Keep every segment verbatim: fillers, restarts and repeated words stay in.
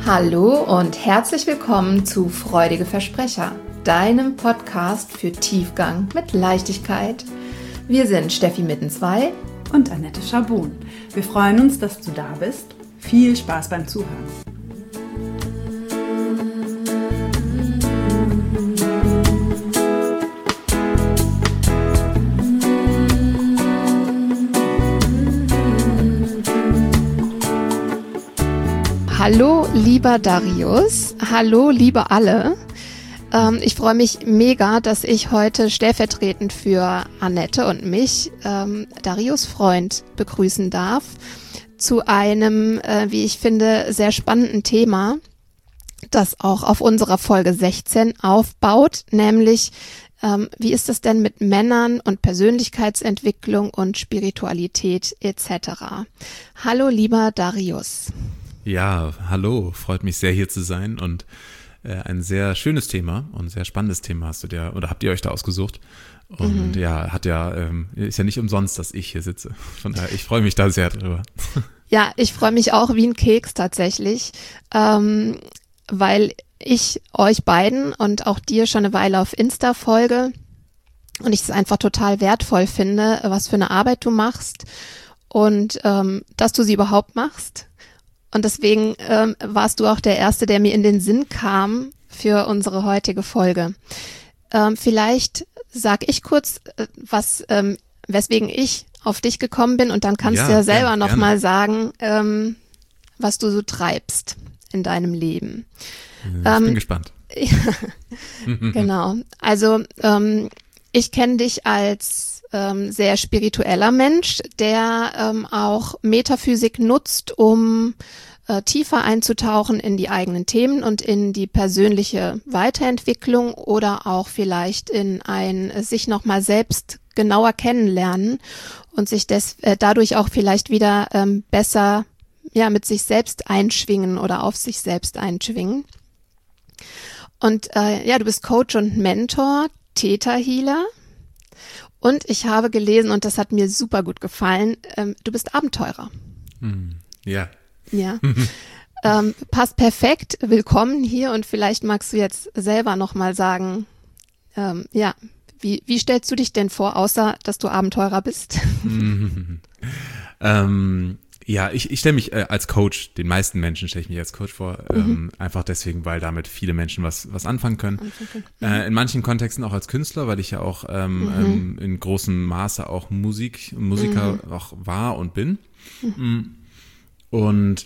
Hallo und herzlich willkommen zu Freudige Versprecher, deinem Podcast für Tiefgang mit Leichtigkeit. Wir sind Steffi Mittenzwei und Annette Schabun. Wir freuen uns, dass du da bist. Viel Spaß beim Zuhören. Hallo lieber Darius, hallo liebe alle. Ähm, ich freue mich mega, dass ich heute stellvertretend für Annette und mich ähm, Darius Freund begrüßen darf zu einem, äh, wie ich finde, sehr spannenden Thema, das auch auf unserer Folge sechzehn aufbaut, nämlich ähm, wie ist es denn mit Männern und Persönlichkeitsentwicklung und Spiritualität et cetera. Hallo lieber Darius. Ja, hallo, freut mich sehr hier zu sein und äh, ein sehr schönes Thema und sehr spannendes Thema hast du dir oder habt ihr euch da ausgesucht und mhm. ja, hat ja ähm, ist ja nicht umsonst, dass ich hier sitze. Von daher, ich freue mich da sehr drüber. Ja, ich freue mich auch wie ein Keks tatsächlich, ähm, weil ich euch beiden und auch dir schon eine Weile auf Insta folge und ich es einfach total wertvoll finde, was für eine Arbeit du machst und ähm, dass du sie überhaupt machst. Und deswegen ähm, warst du auch der Erste, der mir in den Sinn kam für unsere heutige Folge. Ähm, vielleicht sag ich kurz, äh, was, ähm, weswegen ich auf dich gekommen bin und dann kannst ja, du ja selber gerne, nochmal sagen, ähm, was du so treibst in deinem Leben. Ich ähm, bin gespannt. Genau. Also ähm, ich kenne dich als ähm, sehr spiritueller Mensch, der ähm, auch Metaphysik nutzt, um äh, tiefer einzutauchen in die eigenen Themen und in die persönliche Weiterentwicklung oder auch vielleicht in ein äh, sich nochmal selbst genauer kennenlernen und sich des, äh, dadurch auch vielleicht wieder ähm, besser ja mit sich selbst einschwingen oder auf sich selbst einschwingen. Und äh, ja, du bist Coach und Mentor, Theta Healer. Und ich habe gelesen, und das hat mir super gut gefallen, ähm, du bist Abenteurer. Hm, ja. Ja. ähm, passt perfekt. Willkommen hier und vielleicht magst du jetzt selber nochmal sagen, ähm, ja, wie, wie stellst du dich denn vor, außer dass du Abenteurer bist? ähm, ja, ich, ich stelle mich äh, als Coach, den meisten Menschen stelle ich mich als Coach vor, mhm. ähm, einfach deswegen, weil damit viele Menschen was was anfangen können. Mhm. Äh, in manchen Kontexten auch als Künstler, weil ich ja auch ähm, mhm. ähm, in großem Maße auch Musik, Musiker mhm. auch war und bin. Mhm. Und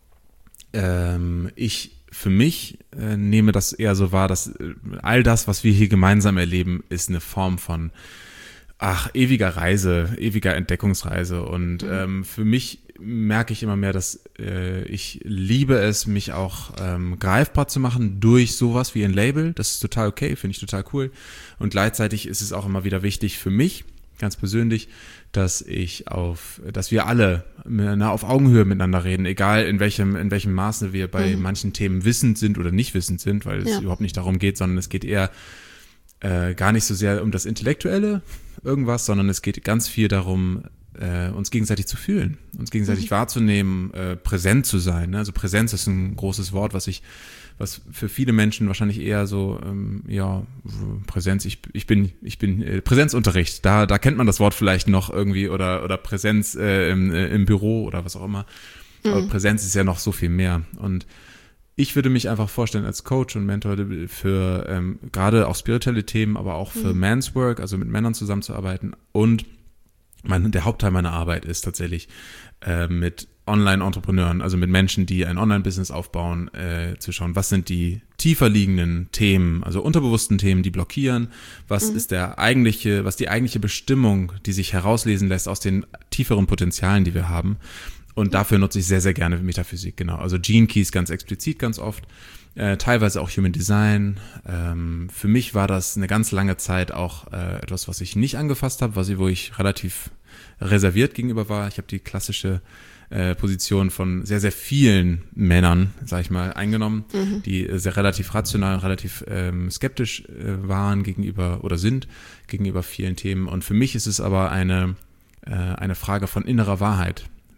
ähm, ich für mich äh, nehme das eher so wahr, dass äh, all das, was wir hier gemeinsam erleben, ist eine Form von ach, ewiger Reise, ewiger Entdeckungsreise und mhm. ähm, für mich merke ich immer mehr, dass äh, ich liebe es, mich auch ähm, greifbar zu machen durch sowas wie ein Label. Das ist total okay, finde ich total cool. Und gleichzeitig ist es auch immer wieder wichtig für mich, ganz persönlich, dass ich auf, dass wir alle na, auf Augenhöhe miteinander reden, egal in welchem, in welchem Maße wir bei mhm. manchen Themen wissend sind oder nicht wissend sind, weil es ja. überhaupt nicht darum geht, sondern es geht eher äh, gar nicht so sehr um das Intellektuelle, irgendwas, sondern es geht ganz viel darum, äh, uns gegenseitig zu fühlen, uns gegenseitig mhm. wahrzunehmen, äh, präsent zu sein. Ne? Also Präsenz ist ein großes Wort, was ich, was für viele Menschen wahrscheinlich eher so, ähm, ja, Präsenz, ich, ich bin, ich bin, äh, Präsenzunterricht, da, da kennt man das Wort vielleicht noch irgendwie oder, oder Präsenz äh, im, äh, im Büro oder was auch immer. Mhm. Aber Präsenz ist ja noch so viel mehr und ich würde mich einfach vorstellen als Coach und Mentor für ähm, gerade auch spirituelle Themen, aber auch für mhm. Man's Work, also mit Männern zusammenzuarbeiten. Und mein, der Hauptteil meiner Arbeit ist tatsächlich äh, mit Online-Entrepreneuren, also mit Menschen, die ein Online-Business aufbauen, äh, zu schauen, was sind die tiefer liegenden Themen, also unterbewussten Themen, die blockieren, was mhm. ist der eigentliche, was die eigentliche Bestimmung, die sich herauslesen lässt aus den tieferen Potenzialen, die wir haben. Und dafür nutze ich sehr, sehr gerne Metaphysik, genau. Also Gene Keys ganz explizit, ganz oft, äh, teilweise auch Human Design. Ähm, für mich war das eine ganz lange Zeit auch äh, etwas, was ich nicht angefasst habe, was ich, wo ich relativ reserviert gegenüber war. Ich habe die klassische äh, Position von sehr, sehr vielen Männern, sag ich mal, eingenommen, mhm. die sehr relativ rational, relativ ähm, skeptisch äh, waren gegenüber oder sind gegenüber vielen Themen. Und für mich ist es aber eine äh, eine Frage von innerer Wahrheit,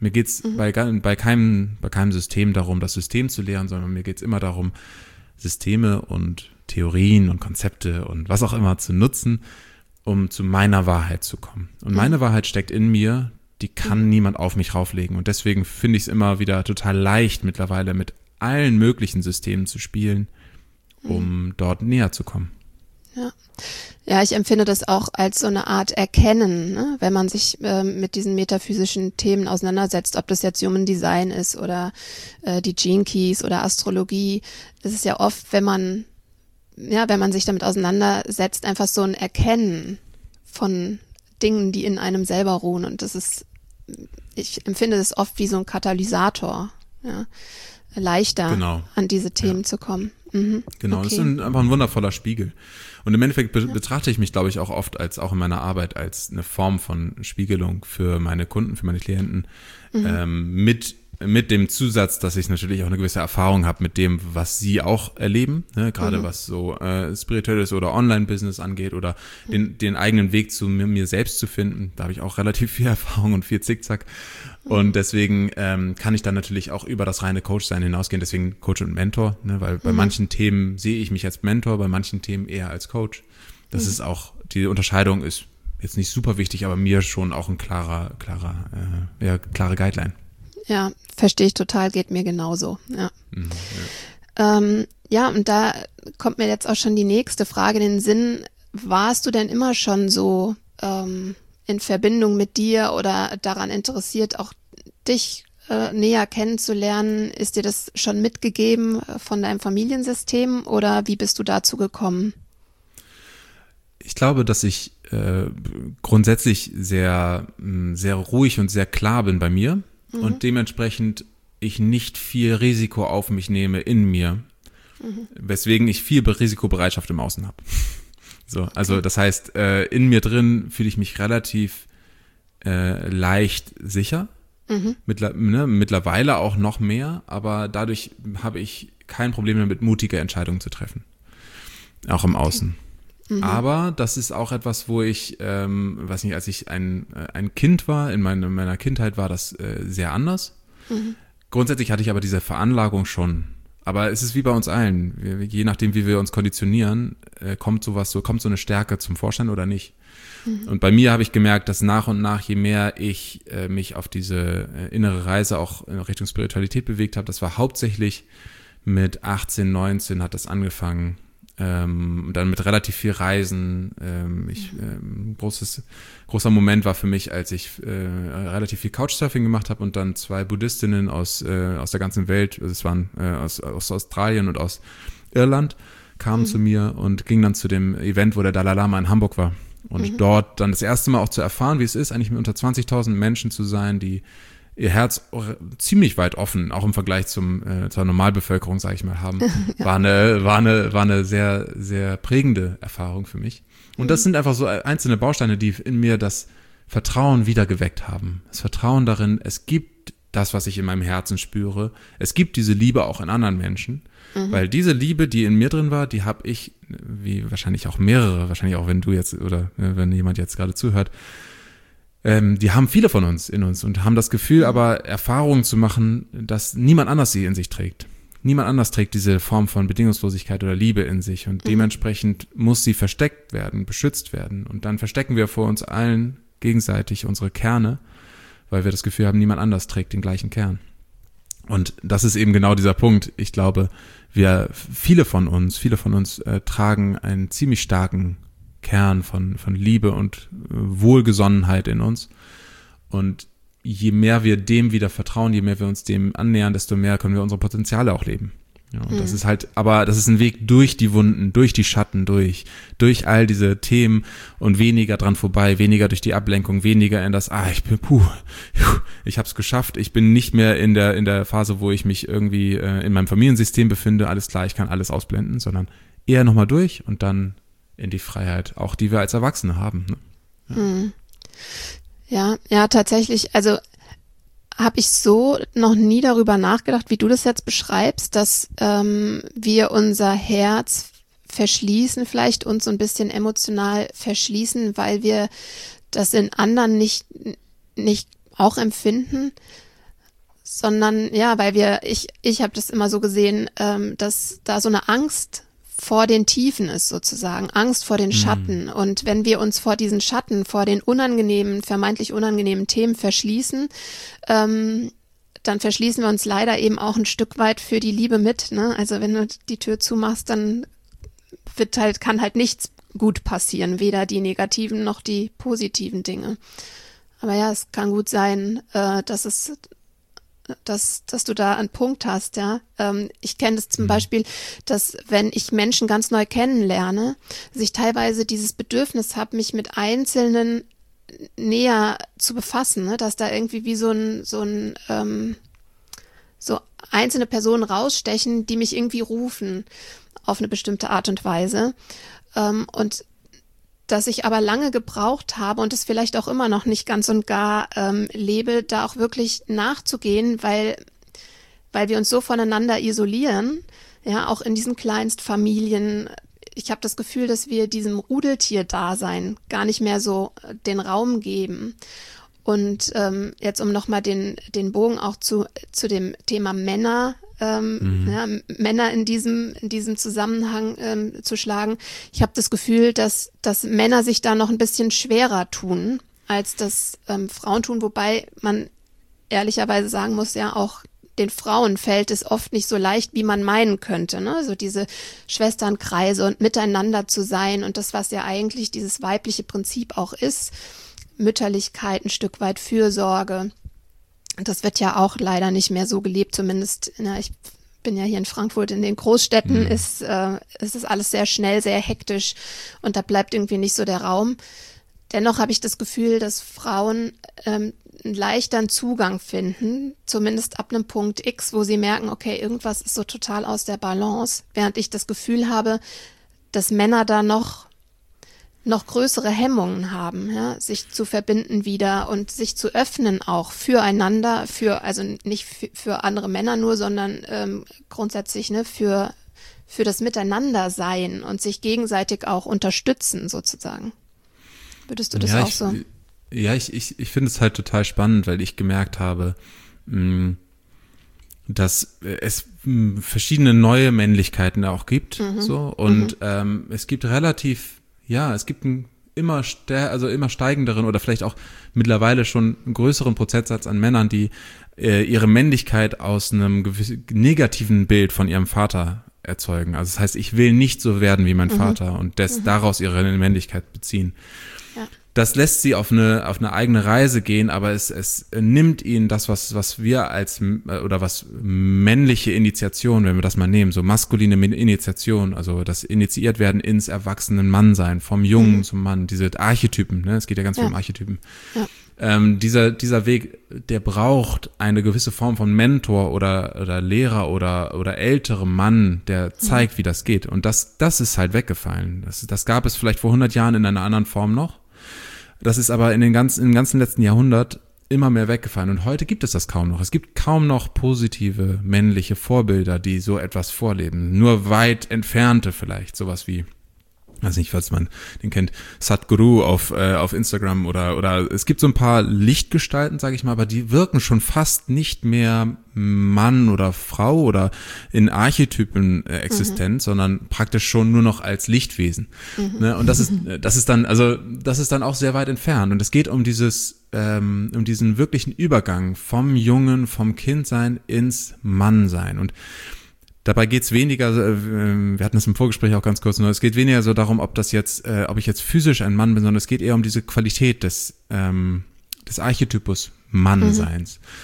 Mir geht's mhm. bei, bei, keinem, bei keinem System darum, das System zu lehren, sondern mir geht's immer darum, Systeme und Theorien und Konzepte und was auch immer zu nutzen, um zu meiner Wahrheit zu kommen. Und mhm. meine Wahrheit steckt in mir, die kann mhm. niemand auf mich rauflegen. Und deswegen finde ich es immer wieder total leicht, mittlerweile mit allen möglichen Systemen zu spielen, um mhm. dort näher zu kommen. Ja. Ja, ich empfinde das auch als so eine Art Erkennen, ne? Wenn man sich äh, mit diesen metaphysischen Themen auseinandersetzt, ob das jetzt Human Design ist oder äh, die Gene Keys oder Astrologie. Das ist ja oft, wenn man, ja, wenn man sich damit auseinandersetzt, einfach so ein Erkennen von Dingen, die in einem selber ruhen. Und das ist, ich empfinde das oft wie so ein Katalysator, ja, leichter genau. an diese Themen ja. zu kommen. Mhm. Genau, okay. das ist ein, einfach ein wundervoller Spiegel. Und im Endeffekt be- betrachte ich mich, glaube ich, auch oft als, auch in meiner Arbeit, als eine Form von Spiegelung für meine Kunden, für meine Klienten, mhm. ähm, mit mit dem Zusatz, dass ich natürlich auch eine gewisse Erfahrung habe mit dem, was sie auch erleben, ne? Gerade mhm. was so äh, spirituelles oder Online-Business angeht oder mhm. den den eigenen Weg zu mir, mir selbst zu finden. Da habe ich auch relativ viel Erfahrung und viel Zickzack. Mhm. Und deswegen ähm, kann ich dann natürlich auch über das reine Coach-Sein hinausgehen. Deswegen Coach und Mentor, ne? Weil bei mhm. manchen Themen sehe ich mich als Mentor, bei manchen Themen eher als Coach. Das mhm. ist auch, die Unterscheidung ist jetzt nicht super wichtig, aber mir schon auch ein klarer, klarer, äh, ja, klare Guideline. Ja, verstehe ich total, geht mir genauso. Ja. Mhm, ja. Ähm, ja, und da kommt mir jetzt auch schon die nächste Frage in den Sinn. Warst du denn immer schon so ähm, in Verbindung mit dir oder daran interessiert, auch dich äh, näher kennenzulernen? Ist dir das schon mitgegeben von deinem Familiensystem oder wie bist du dazu gekommen? Ich glaube, dass ich äh, grundsätzlich sehr, sehr ruhig und sehr klar bin bei mir. Und dementsprechend ich nicht viel Risiko auf mich nehme in mir, mhm. weswegen ich viel Risikobereitschaft im Außen habe. So, okay. Also das heißt, äh, in mir drin fühle ich mich relativ äh, leicht sicher, mhm. Mittler, ne, mittlerweile auch noch mehr, aber dadurch habe ich kein Problem damit, mutige Entscheidungen zu treffen, auch im Außen. Okay. Mhm. Aber das ist auch etwas, wo ich, ähm, weiß nicht, als ich ein, ein Kind war, in, meine, in meiner Kindheit war das äh, sehr anders. Mhm. Grundsätzlich hatte ich aber diese Veranlagung schon. Aber es ist wie bei uns allen. Wir, je nachdem, wie wir uns konditionieren, äh, kommt sowas, so kommt so eine Stärke zum Vorschein oder nicht. Mhm. Und bei mir habe ich gemerkt, dass nach und nach, je mehr ich äh, mich auf diese äh, innere Reise auch in Richtung Spiritualität bewegt habe, das war hauptsächlich mit achtzehn, neunzehn hat das angefangen. Ähm, dann mit relativ viel Reisen. Ähm, ich, ähm, großes, großer Moment war für mich, als ich äh, relativ viel Couchsurfing gemacht habe und dann zwei Buddhistinnen aus äh, aus der ganzen Welt, also es waren äh, aus, aus Australien und aus Irland, kamen mhm. zu mir und gingen dann zu dem Event, wo der Dalai Lama in Hamburg war. Und mhm. dort dann das erste Mal auch zu erfahren, wie es ist, eigentlich mit unter zwanzigtausend Menschen zu sein, die ihr Herz ziemlich weit offen, auch im Vergleich zum äh, zur Normalbevölkerung, sage ich mal, haben, ja. war eine war eine war eine sehr sehr prägende Erfahrung für mich. Und mhm. das sind einfach so einzelne Bausteine, die in mir das Vertrauen wieder geweckt haben. Das Vertrauen darin, es gibt das, was ich in meinem Herzen spüre. Es gibt diese Liebe auch in anderen Menschen, mhm. weil diese Liebe, die in mir drin war, die habe ich, wie wahrscheinlich auch mehrere, wahrscheinlich auch wenn du jetzt oder äh, wenn jemand jetzt gerade zuhört, Ähm, die haben viele von uns in uns und haben das Gefühl, aber Erfahrungen zu machen, dass niemand anders sie in sich trägt. Niemand anders trägt diese Form von Bedingungslosigkeit oder Liebe in sich und mhm. dementsprechend muss sie versteckt werden, beschützt werden und dann verstecken wir vor uns allen gegenseitig unsere Kerne, weil wir das Gefühl haben, niemand anders trägt den gleichen Kern. Und das ist eben genau dieser Punkt. Ich glaube, wir, viele von uns, viele von uns äh, tragen einen ziemlich starken Kern von, von Liebe und Wohlgesonnenheit in uns. Und je mehr wir dem wieder vertrauen, je mehr wir uns dem annähern, desto mehr können wir unsere Potenziale auch leben. Ja, und mhm. das ist halt, aber das ist ein Weg durch die Wunden, durch die Schatten, durch, durch all diese Themen und weniger dran vorbei, weniger durch die Ablenkung, weniger in das, ah, ich bin, puh, ich hab's geschafft, ich bin nicht mehr in der, in der Phase, wo ich mich irgendwie äh, in meinem Familiensystem befinde, alles klar, ich kann alles ausblenden, sondern eher nochmal durch und dann in die Freiheit, auch die wir als Erwachsene haben. Ne? Ja. Hm. ja, ja, tatsächlich, also habe ich so noch nie darüber nachgedacht, wie du das jetzt beschreibst, dass ähm, wir unser Herz verschließen, vielleicht uns so ein bisschen emotional verschließen, weil wir das in anderen nicht, nicht auch empfinden. sondern ja, weil wir, ich, ich habe das immer so gesehen, ähm, dass da so eine Angst vor den Tiefen ist sozusagen, Angst vor den Schatten. Mhm. Und wenn wir uns vor diesen Schatten, vor den unangenehmen, vermeintlich unangenehmen Themen verschließen, ähm, dann verschließen wir uns leider eben auch ein Stück weit für die Liebe mit. Ne? Also wenn du die Tür zumachst, dann wird halt, kann halt nichts gut passieren, weder die negativen noch die positiven Dinge. Aber ja, es kann gut sein, äh, dass es Dass, dass du da einen Punkt hast, ja. Ähm, ich kenne das zum mhm. Beispiel, dass wenn ich Menschen ganz neu kennenlerne, dass ich teilweise dieses Bedürfnis habe, mich mit Einzelnen näher zu befassen, ne? Dass da irgendwie wie so ein, so ein, ähm, so einzelne Personen rausstechen, die mich irgendwie rufen auf eine bestimmte Art und Weise. Ähm, und dass ich aber lange gebraucht habe und es vielleicht auch immer noch nicht ganz und gar ähm, lebe, da auch wirklich nachzugehen, weil weil wir uns so voneinander isolieren, ja, auch in diesen Kleinstfamilien. Ich habe das Gefühl, dass wir diesem Rudeltier-Dasein gar nicht mehr so den Raum geben. Und ähm, jetzt, um nochmal den den Bogen auch zu zu dem Thema Männer Ähm, mhm. ja, Männer in diesem in diesem Zusammenhang ähm, zu schlagen. Ich habe das Gefühl, dass dass Männer sich da noch ein bisschen schwerer tun, als das ähm, Frauen tun, wobei man ehrlicherweise sagen muss, ja auch den Frauen fällt es oft nicht so leicht, wie man meinen könnte, ne? So diese Schwesternkreise und miteinander zu sein und das, was ja eigentlich dieses weibliche Prinzip auch ist, Mütterlichkeit, ein Stück weit Fürsorge. Das wird ja auch leider nicht mehr so gelebt, zumindest, na, ich bin ja hier in Frankfurt, in den Großstädten mhm. ist, äh, ist das alles sehr schnell, sehr hektisch und da bleibt irgendwie nicht so der Raum. Dennoch habe ich das Gefühl, dass Frauen ähm, einen leichteren Zugang finden, zumindest ab einem Punkt X, wo sie merken, okay, irgendwas ist so total aus der Balance, während ich das Gefühl habe, dass Männer da noch noch größere Hemmungen haben, ja, sich zu verbinden wieder und sich zu öffnen auch füreinander, für also nicht für, für andere Männer nur, sondern ähm, grundsätzlich ne für für das Miteinandersein und sich gegenseitig auch unterstützen sozusagen. Würdest du das ja, auch ich, so? Ja, ich ich ich finde es halt total spannend, weil ich gemerkt habe, mh, dass es mh, verschiedene neue Männlichkeiten auch gibt, mhm. so und mhm. ähm, es gibt relativ Ja, es gibt einen immer stär, also immer steigenderen oder vielleicht auch mittlerweile schon einen größeren Prozentsatz an Männern, die äh, ihre Männlichkeit aus einem gewissen negativen Bild von ihrem Vater erzeugen. Also das heißt, ich will nicht so werden wie mein mhm. Vater und des, mhm. daraus ihre Männlichkeit beziehen. Ja. Das lässt sie auf eine auf eine eigene Reise gehen, aber es es nimmt ihnen das, was was wir als oder was männliche Initiation, wenn wir das mal nehmen, so maskuline Initiation, also das initiiert werden ins erwachsenen Mannsein, vom Jungen mhm. zum Mann, diese Archetypen, ne, es geht ja ganz ja. viel um Archetypen. Ja. Ähm, dieser dieser Weg, der braucht eine gewisse Form von Mentor oder oder Lehrer oder oder älterem Mann, der zeigt, mhm. wie das geht. Und das das ist halt weggefallen. Das das gab es vielleicht vor hundert Jahren in einer anderen Form noch. Das ist aber in den ganzen, im ganzen letzten Jahrhundert immer mehr weggefallen. Und heute gibt es das kaum noch. Es gibt kaum noch positive männliche Vorbilder, die so etwas vorleben. Nur weit entfernte vielleicht. Sowas wie, weiß nicht, falls man den kennt, Sadhguru auf äh, auf Instagram oder oder es gibt so ein paar Lichtgestalten, sage ich mal, aber die wirken schon fast nicht mehr Mann oder Frau oder in Archetypen äh, existent, mhm. sondern praktisch schon nur noch als Lichtwesen. Mhm. Ne? Und das ist das ist dann also das ist dann auch sehr weit entfernt und es geht um dieses ähm, um diesen wirklichen Übergang vom Jungen, vom Kindsein ins Mannsein und dabei geht's weniger, wir hatten das im Vorgespräch auch ganz kurz, nur es geht weniger so darum, ob das jetzt, äh, ob ich jetzt physisch ein Mann bin, sondern es geht eher um diese Qualität des, ähm, des Archetypus Mannseins. Mhm.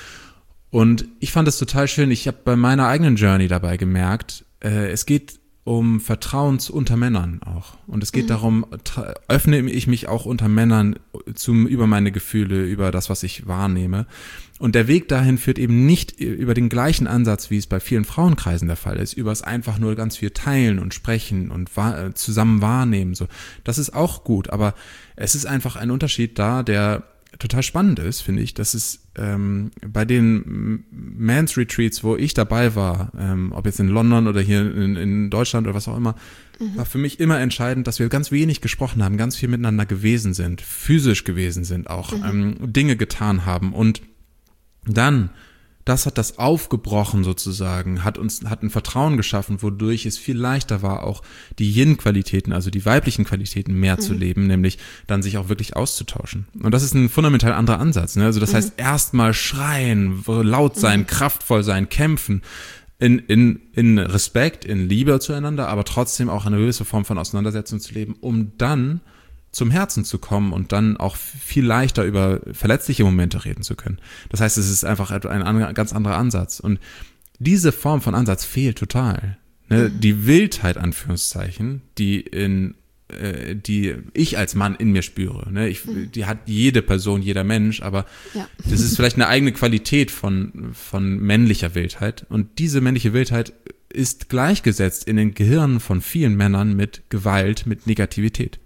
Und ich fand das total schön. Ich habe bei meiner eigenen Journey dabei gemerkt, äh, es geht um Vertrauen unter Männern auch. Und es geht mhm. darum, tra- öffne ich mich auch unter Männern zum, über meine Gefühle, über das, was ich wahrnehme. Und der Weg dahin führt eben nicht über den gleichen Ansatz, wie es bei vielen Frauenkreisen der Fall ist, über es einfach nur ganz viel teilen und sprechen und wahr, zusammen wahrnehmen. So, das ist auch gut, aber es ist einfach ein Unterschied da, der total spannend ist, finde ich. Das ist ähm, bei den Men's Retreats, wo ich dabei war, ähm, ob jetzt in London oder hier in, in Deutschland oder was auch immer, mhm. war für mich immer entscheidend, dass wir ganz wenig gesprochen haben, ganz viel miteinander gewesen sind, physisch gewesen sind, auch mhm. ähm, Dinge getan haben und dann das hat das aufgebrochen sozusagen, hat uns, hat ein Vertrauen geschaffen, wodurch es viel leichter war, auch die Yin-Qualitäten, also die weiblichen Qualitäten mehr mhm. zu leben, nämlich dann sich auch wirklich auszutauschen. Und das ist ein fundamental anderer Ansatz, ne? Also das mhm. heißt, erstmal schreien, laut sein, mhm. kraftvoll sein, kämpfen, in, in, in Respekt, in Liebe zueinander, aber trotzdem auch eine gewisse Form von Auseinandersetzung zu leben, um dann zum Herzen zu kommen und dann auch viel leichter über verletzliche Momente reden zu können. Das heißt, es ist einfach ein, ein ganz anderer Ansatz. Und diese Form von Ansatz fehlt total. Ne? Mhm. Die Wildheit, Anführungszeichen, die in äh, die ich als Mann in mir spüre. Ne? Ich, mhm. Die hat jede Person, jeder Mensch, aber ja. das ist vielleicht eine eigene Qualität von, von männlicher Wildheit. Und diese männliche Wildheit ist gleichgesetzt in den Gehirnen von vielen Männern mit Gewalt, mit Negativität.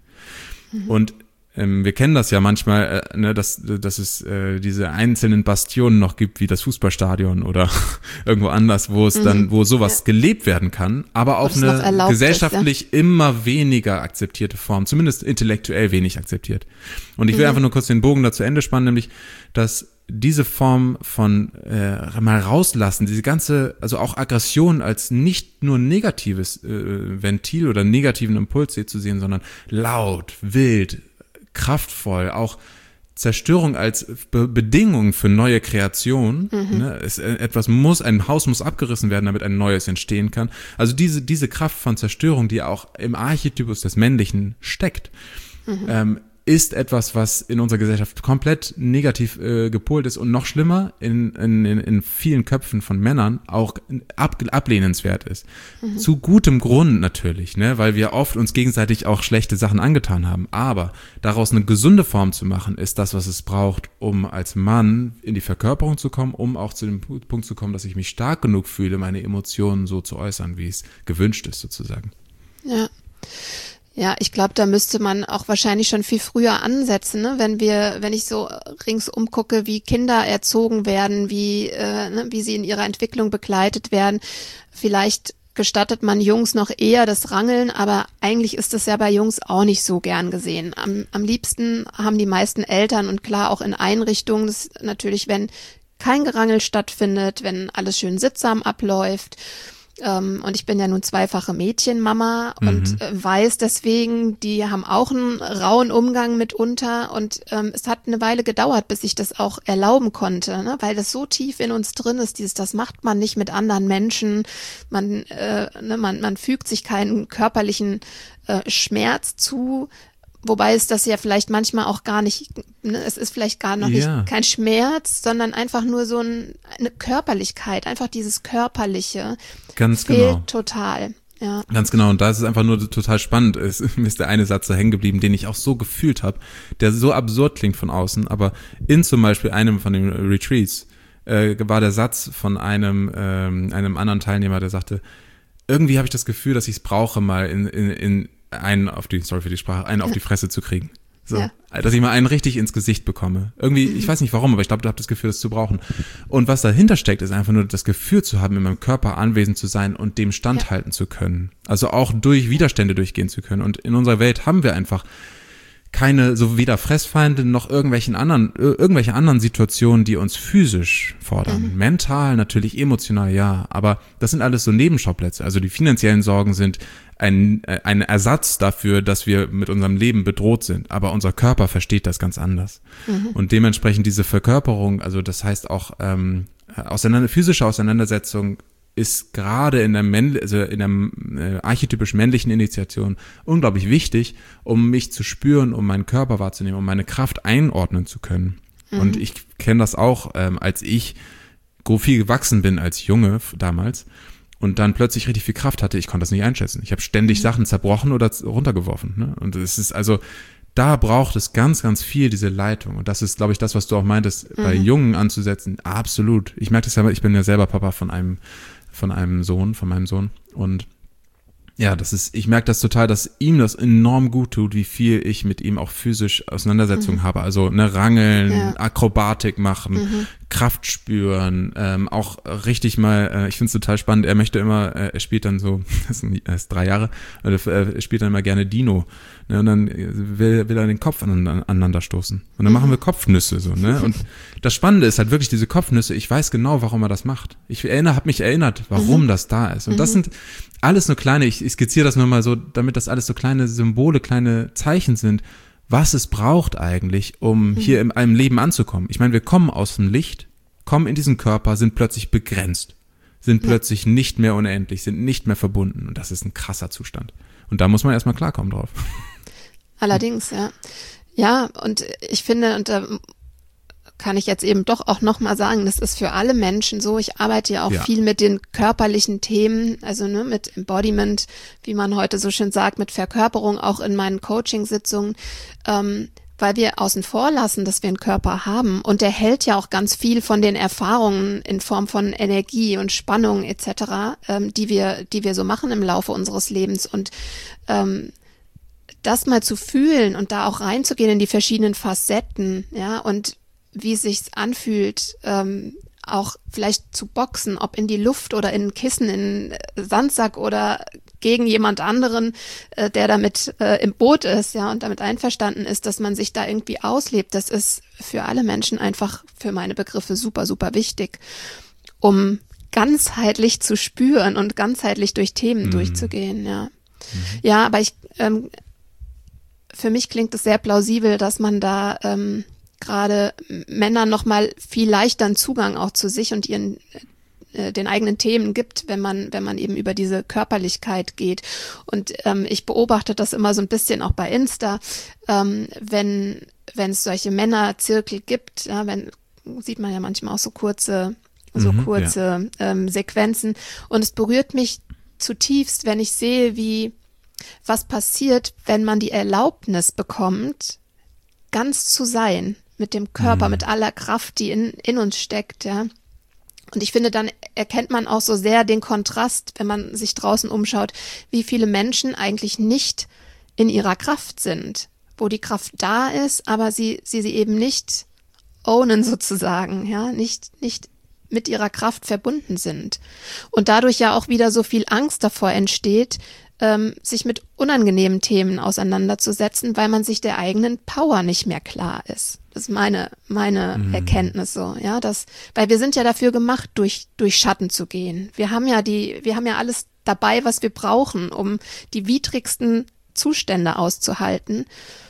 Und ähm, wir kennen das ja manchmal, äh, ne, dass, dass es äh, diese einzelnen Bastionen noch gibt, wie das Fußballstadion oder irgendwo anders, wo es mhm. dann, wo sowas ja. gelebt werden kann, aber auf eine gesellschaftlich ist, ja. immer weniger akzeptierte Form, zumindest intellektuell wenig akzeptiert. Und ich will mhm. einfach nur kurz den Bogen dazu Ende spannen, nämlich, dass diese Form von äh, mal rauslassen, diese ganze, also auch Aggression als nicht nur negatives äh, Ventil oder negativen Impuls zu sehen, sondern laut, wild, kraftvoll, auch Zerstörung als Be- Bedingung für neue Kreation. Mhm. Ne? Es, etwas muss, ein Haus muss abgerissen werden, damit ein neues entstehen kann. Also diese, diese Kraft von Zerstörung, die auch im Archetypus des Männlichen steckt, mhm. ähm, ist etwas, was in unserer Gesellschaft komplett negativ äh, gepolt ist und noch schlimmer in, in, in vielen Köpfen von Männern auch ab, ablehnenswert ist. Mhm. Zu gutem Grund natürlich, ne, weil wir oft uns gegenseitig auch schlechte Sachen angetan haben. Aber daraus eine gesunde Form zu machen, ist das, was es braucht, um als Mann in die Verkörperung zu kommen, um auch zu dem Punkt zu kommen, dass ich mich stark genug fühle, meine Emotionen so zu äußern, wie es gewünscht ist sozusagen. Ja. Ja, ich glaube, da müsste man auch wahrscheinlich schon viel früher ansetzen, ne? Wenn wir, wenn ich so ringsum gucke, wie Kinder erzogen werden, wie, äh, ne, wie sie in ihrer Entwicklung begleitet werden. Vielleicht gestattet man Jungs noch eher das Rangeln, aber eigentlich ist das ja bei Jungs auch nicht so gern gesehen. Am, am liebsten haben die meisten Eltern und klar auch in Einrichtungen, das natürlich, wenn kein Gerangel stattfindet, wenn alles schön sittsam abläuft. Ähm, und ich bin ja nun zweifache Mädchenmama mhm. und äh, weiß deswegen, die haben auch einen rauen Umgang mitunter und ähm, es hat eine Weile gedauert, bis ich das auch erlauben konnte, ne? Weil das so tief in uns drin ist, dieses, das macht man nicht mit anderen Menschen, man, äh, ne, man, man fügt sich keinen körperlichen äh, Schmerz zu. Wobei es das ja vielleicht manchmal auch gar nicht, ne, es ist vielleicht gar noch ja. nicht kein Schmerz, sondern einfach nur so ein, eine Körperlichkeit, einfach dieses Körperliche. Ganz fehlt genau. total. Ja. Ganz genau, und da ist es einfach nur total spannend. Es, mir ist der eine Satz so hängen geblieben, den ich auch so gefühlt habe, der so absurd klingt von außen, aber in zum Beispiel einem von den Retreats äh, war der Satz von einem, ähm, einem anderen Teilnehmer, der sagte, irgendwie habe ich das Gefühl, dass ich es brauche, mal in, in, in einen auf die, sorry für die Sprache, einen auf die Fresse zu kriegen. So, ja. Dass ich mal einen richtig ins Gesicht bekomme. Irgendwie, ich weiß nicht warum, aber ich glaube, ich habe das Gefühl, das zu brauchen. Und was dahinter steckt, ist einfach nur das Gefühl zu haben, in meinem Körper anwesend zu sein und dem standhalten ja. zu können. Also auch durch Widerstände durchgehen zu können. Und in unserer Welt haben wir einfach keine, so weder Fressfeinde noch irgendwelchen anderen, irgendwelche anderen Situationen, die uns physisch fordern. Mhm. Mental, natürlich, emotional, ja. Aber das sind alles so Nebenschauplätze. Also die finanziellen Sorgen sind ein, ein Ersatz dafür, dass wir mit unserem Leben bedroht sind. Aber unser Körper versteht das ganz anders. Mhm. Und dementsprechend diese Verkörperung, also das heißt auch ähm, auseinander, physische Auseinandersetzung ist gerade in der, Männ- also in der äh, archetypisch männlichen Initiation unglaublich wichtig, um mich zu spüren, um meinen Körper wahrzunehmen, um meine Kraft einordnen zu können. Mhm. Und ich kenne das auch, ähm, als ich viel gewachsen bin als Junge damals und dann plötzlich richtig viel Kraft hatte, ich konnte das nicht einschätzen. Ich habe ständig mhm. Sachen zerbrochen oder runtergeworfen. Ne? Und es ist also, da braucht es ganz, ganz viel diese Leitung. Und das ist, glaube ich, das, was du auch meintest, mhm. bei Jungen anzusetzen. Absolut. Ich merke das ja, ich bin ja selber Papa von einem von einem Sohn, von meinem Sohn. Und ja, das ist, ich merke das total, dass ihm das enorm gut tut, wie viel ich mit ihm auch physisch Auseinandersetzungen mhm. habe. Also ne, Rangeln, ja. Akrobatik machen, mhm. Kraft spüren, ähm, auch richtig mal, äh, ich finde es total spannend, er möchte immer, äh, er spielt dann so, das ist, er ist drei Jahre, äh, er spielt dann immer gerne Dino, ne, und dann will, will er den Kopf aneinander, aneinander stoßen. Und dann mhm. machen wir Kopfnüsse so, ne? Und das Spannende ist halt wirklich diese Kopfnüsse, ich weiß genau, warum er das macht. Ich erinnere, habe mich erinnert, warum mhm. das da ist. Und mhm. das sind alles nur kleine, ich, ich skizziere das nur mal so, damit das alles so kleine Symbole, kleine Zeichen sind, was es braucht eigentlich, um mhm. hier in einem Leben anzukommen. Ich meine, wir kommen aus dem Licht, kommen in diesen Körper, sind plötzlich begrenzt, sind ja. plötzlich nicht mehr unendlich, sind nicht mehr verbunden. Und das ist ein krasser Zustand. Und da muss man erstmal klarkommen drauf. Allerdings, ja. Ja, und ich finde, und da kann ich jetzt eben doch auch nochmal sagen, das ist für alle Menschen so. Ich arbeite ja auch ja. viel mit den körperlichen Themen, also ne, mit Embodiment, wie man heute so schön sagt, mit Verkörperung, auch in meinen Coaching-Sitzungen, ähm, weil wir außen vor lassen, dass wir einen Körper haben. Und der hält ja auch ganz viel von den Erfahrungen in Form von Energie und Spannung et cetera, ähm, die wir, die wir so machen im Laufe unseres Lebens. Und ähm, das mal zu fühlen und da auch reinzugehen in die verschiedenen Facetten, ja, und wie es sich anfühlt, ähm, auch vielleicht zu boxen, ob in die Luft oder in ein Kissen, in einen Sandsack oder gegen jemand anderen, äh, der damit äh, im Boot ist, ja, und damit einverstanden ist, dass man sich da irgendwie auslebt. Das ist für alle Menschen einfach, für meine Begriffe, super, super wichtig, um ganzheitlich zu spüren und ganzheitlich durch Themen mhm. durchzugehen, ja. Mhm. Ja, aber ich, ähm, für mich klingt es sehr plausibel, dass man da ähm, gerade Männern nochmal viel leichter einen Zugang auch zu sich und ihren äh, den eigenen Themen gibt, wenn man wenn man eben über diese Körperlichkeit geht. Und ähm, ich beobachte das immer so ein bisschen auch bei Insta, ähm, wenn wenn es solche Männerzirkel gibt, ja, wenn sieht man ja manchmal auch so kurze so mhm, kurze ja. ähm, Sequenzen, und es berührt mich zutiefst, wenn ich sehe, wie was passiert, wenn man die Erlaubnis bekommt, ganz zu sein, mit dem Körper, mhm. mit aller Kraft, die in, in uns steckt, ja. Und ich finde, dann erkennt man auch so sehr den Kontrast, wenn man sich draußen umschaut, wie viele Menschen eigentlich nicht in ihrer Kraft sind, wo die Kraft da ist, aber sie, sie, sie eben nicht ownen sozusagen, ja, nicht, nicht mit ihrer Kraft verbunden sind. Und dadurch ja auch wieder so viel Angst davor entsteht, ähm, sich mit unangenehmen Themen auseinanderzusetzen, weil man sich der eigenen Power nicht mehr klar ist. Das ist meine, meine mhm. Erkenntnis so, ja, dass, weil wir sind ja dafür gemacht, durch, durch Schatten zu gehen. Wir haben ja die, wir haben ja alles dabei, was wir brauchen, um die widrigsten Zustände auszuhalten.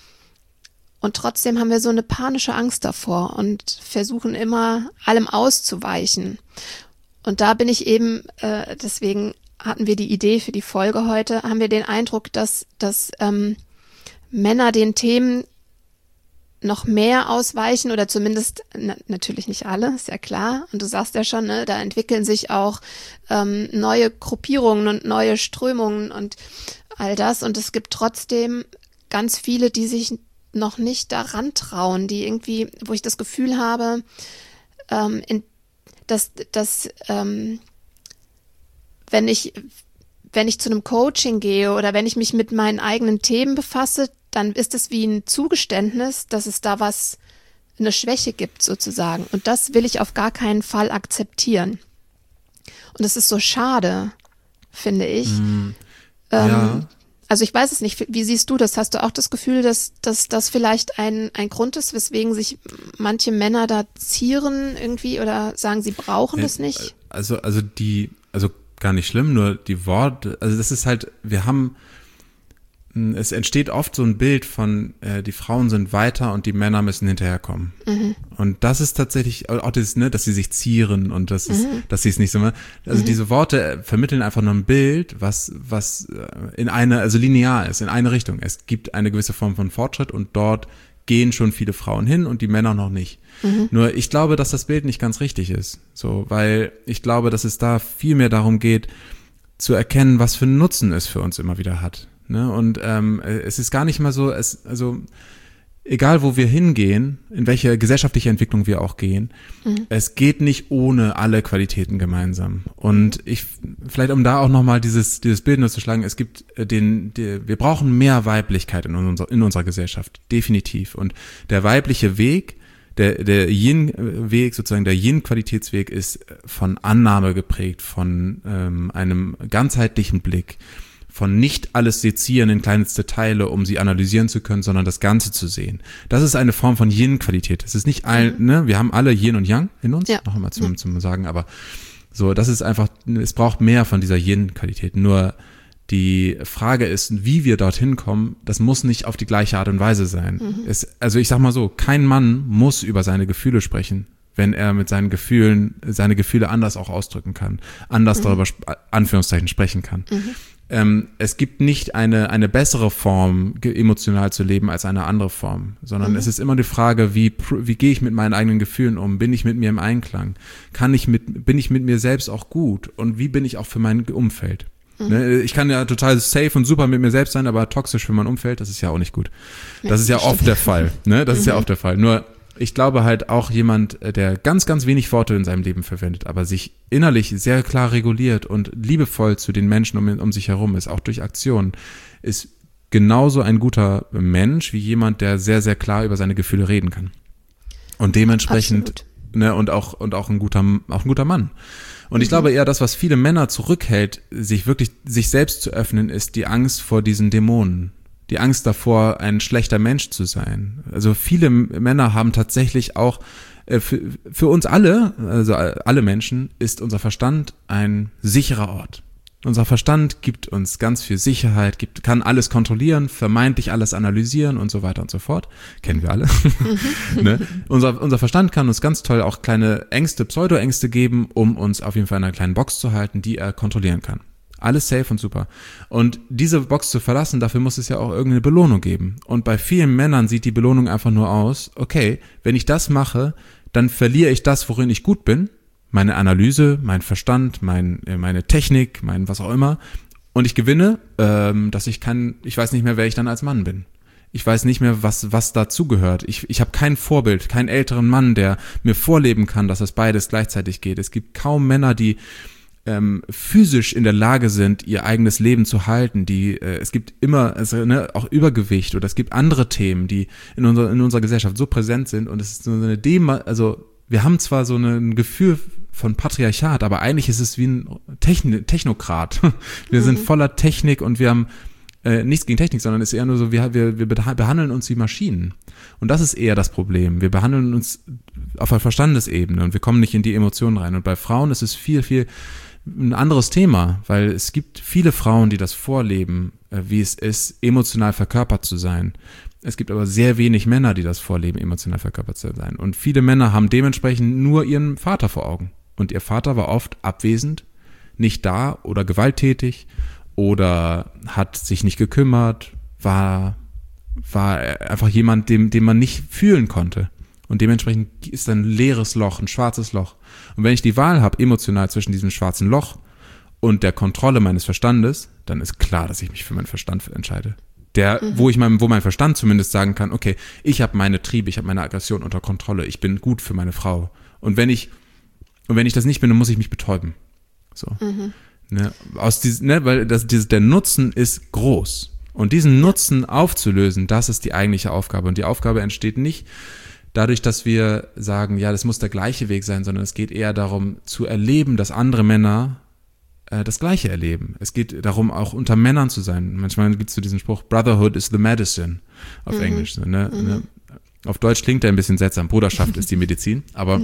Und trotzdem haben wir so eine panische Angst davor und versuchen immer, allem auszuweichen. Und da bin ich eben, äh, deswegen hatten wir die Idee für die Folge heute, haben wir den Eindruck, dass, dass ähm, Männer den Themen noch mehr ausweichen oder zumindest, na, natürlich nicht alle, ist ja klar. Und du sagst ja schon, ne, da entwickeln sich auch ähm, neue Gruppierungen und neue Strömungen und all das. Und es gibt trotzdem ganz viele, die sich noch nicht daran trauen, die irgendwie, wo ich das Gefühl habe, ähm, in, dass, dass ähm, wenn ich, wenn ich zu einem Coaching gehe oder wenn ich mich mit meinen eigenen Themen befasse, dann ist es wie ein Zugeständnis, dass es da was, eine Schwäche gibt sozusagen. Und das will ich auf gar keinen Fall akzeptieren. Und das ist so schade, finde ich. Mm, ähm, ja. Also ich weiß es nicht, wie siehst du das? Hast du auch das Gefühl, dass, dass das vielleicht ein, ein Grund ist, weswegen sich manche Männer da zieren irgendwie oder sagen, sie brauchen das nicht? Also, also die, also gar nicht schlimm, nur die Worte, also das ist halt, wir haben, es entsteht oft so ein Bild von, äh, die Frauen sind weiter und die Männer müssen hinterherkommen. Mhm. Und das ist tatsächlich auch das, ne, dass sie sich zieren und das ist, mhm. dass sie es nicht so machen. Also mhm. diese Worte vermitteln einfach nur ein Bild, was, was in eine, also linear ist, in eine Richtung. Es gibt eine gewisse Form von Fortschritt und dort gehen schon viele Frauen hin und die Männer noch nicht. Mhm. Nur ich glaube, dass das Bild nicht ganz richtig ist. So, weil ich glaube, dass es da viel mehr darum geht, zu erkennen, was für einen Nutzen es für uns immer wieder hat. Ne? Und ähm, es ist gar nicht mal so, es, also egal wo wir hingehen, in welche gesellschaftliche Entwicklung wir auch gehen, mhm. es geht nicht ohne alle Qualitäten gemeinsam. Und ich, vielleicht um da auch nochmal dieses, dieses Bild nur zu schlagen, es gibt den, die, wir brauchen mehr Weiblichkeit in unserer, in unserer Gesellschaft, definitiv. Und der weibliche Weg, Der, der Yin-Weg, sozusagen der Yin-Qualitätsweg ist von Annahme geprägt, von ähm, einem ganzheitlichen Blick, von nicht alles sezieren in kleinste Teile, um sie analysieren zu können, sondern das Ganze zu sehen. Das ist eine Form von Yin-Qualität. Es ist nicht all, mhm. ne, wir haben alle Yin und Yang in uns, ja. noch einmal zum, ja. zum Sagen, aber so, das ist einfach, es braucht mehr von dieser Yin-Qualität. Nur die Frage ist, wie wir dorthin kommen, das muss nicht auf die gleiche Art und Weise sein. Mhm. Es, also ich sag mal so, kein Mann muss über seine Gefühle sprechen, wenn er mit seinen Gefühlen, seine Gefühle anders auch ausdrücken kann, anders mhm. darüber, Anführungszeichen, sprechen kann. Mhm. Ähm, es gibt nicht eine, eine bessere Form, emotional zu leben als eine andere Form, sondern mhm. es ist immer die Frage, wie, wie gehe ich mit meinen eigenen Gefühlen um? Bin ich mit mir im Einklang? Kann ich mit, bin ich mit mir selbst auch gut? Und wie bin ich auch für mein Umfeld? Mhm. Ne? Ich kann ja total safe und super mit mir selbst sein, aber toxisch für mein Umfeld, das ist ja auch nicht gut. Das ja, ist ja oft der Fall. Ne? Das mhm. ist ja oft der Fall. Nur, ich glaube halt auch jemand, der ganz, ganz wenig Worte in seinem Leben verwendet, aber sich innerlich sehr klar reguliert und liebevoll zu den Menschen um, um sich herum ist, auch durch Aktionen, ist genauso ein guter Mensch wie jemand, der sehr, sehr klar über seine Gefühle reden kann. Und dementsprechend, ne, und auch, und auch ein guter, auch ein guter Mann. Und ich mhm. glaube eher, das, was viele Männer zurückhält, sich wirklich, sich selbst zu öffnen, ist die Angst vor diesen Dämonen. Die Angst davor, ein schlechter Mensch zu sein. Also viele Männer haben tatsächlich auch, äh, für, für uns alle, also alle Menschen, ist unser Verstand ein sicherer Ort. Unser Verstand gibt uns ganz viel Sicherheit, gibt, kann alles kontrollieren, vermeintlich alles analysieren und so weiter und so fort. Kennen wir alle. ne? unser, unser Verstand kann uns ganz toll auch kleine Ängste, Pseudoängste geben, um uns auf jeden Fall in einer kleinen Box zu halten, die er kontrollieren kann. Alles safe und super. Und diese Box zu verlassen, dafür muss es ja auch irgendeine Belohnung geben. Und bei vielen Männern sieht die Belohnung einfach nur aus, okay, wenn ich das mache, dann verliere ich das, worin ich gut bin, meine Analyse, mein Verstand, mein, meine Technik, mein was auch immer. Und ich gewinne, ähm, dass ich kann, ich weiß nicht mehr, wer ich dann als Mann bin. Ich weiß nicht mehr, was was dazugehört. Ich ich habe kein Vorbild, keinen älteren Mann, der mir vorleben kann, dass es beides gleichzeitig geht. Es gibt kaum Männer, die Ähm, physisch in der Lage sind, ihr eigenes Leben zu halten, die äh, es gibt immer also, ne, auch Übergewicht oder es gibt andere Themen, die in unserer in unserer Gesellschaft so präsent sind und es ist so eine Dema, also wir haben zwar so eine, ein Gefühl von Patriarchat, aber eigentlich ist es wie ein Techn- Technokrat. Wir mhm. sind voller Technik und wir haben äh, nichts gegen Technik, sondern es ist eher nur so, wir, wir, wir behandeln uns wie Maschinen. Und das ist eher das Problem. Wir behandeln uns auf einer Verstandesebene und wir kommen nicht in die Emotionen rein. Und bei Frauen ist es viel, viel ein anderes Thema, weil es gibt viele Frauen, die das vorleben, wie es ist, emotional verkörpert zu sein. Es gibt aber sehr wenig Männer, die das vorleben, emotional verkörpert zu sein. Und viele Männer haben dementsprechend nur ihren Vater vor Augen. Und ihr Vater war oft abwesend, nicht da oder gewalttätig oder hat sich nicht gekümmert, war, war einfach jemand, dem, dem man nicht fühlen konnte. Und dementsprechend ist ein leeres Loch, ein schwarzes Loch. Und wenn ich die Wahl habe, emotional zwischen diesem schwarzen Loch und der Kontrolle meines Verstandes, dann ist klar, dass ich mich für meinen Verstand entscheide. Der, mhm. wo ich mein, wo mein Verstand zumindest sagen kann, okay, ich habe meine Triebe, ich habe meine Aggression unter Kontrolle, ich bin gut für meine Frau. Und wenn ich, und wenn ich das nicht bin, dann muss ich mich betäuben. So. Mhm. Ne, aus diesem, ne, weil das, dieses, der Nutzen ist groß. Und diesen Nutzen aufzulösen, das ist die eigentliche Aufgabe. Und die Aufgabe entsteht nicht dadurch, dass wir sagen, ja, das muss der gleiche Weg sein, sondern es geht eher darum, zu erleben, dass andere Männer äh, das Gleiche erleben. Es geht darum, auch unter Männern zu sein. Manchmal gibt es so diesen Spruch, Brotherhood is the medicine, auf mhm. Englisch. Ne? Mhm. Ne? Auf Deutsch klingt der ein bisschen seltsam, Bruderschaft ist die Medizin, aber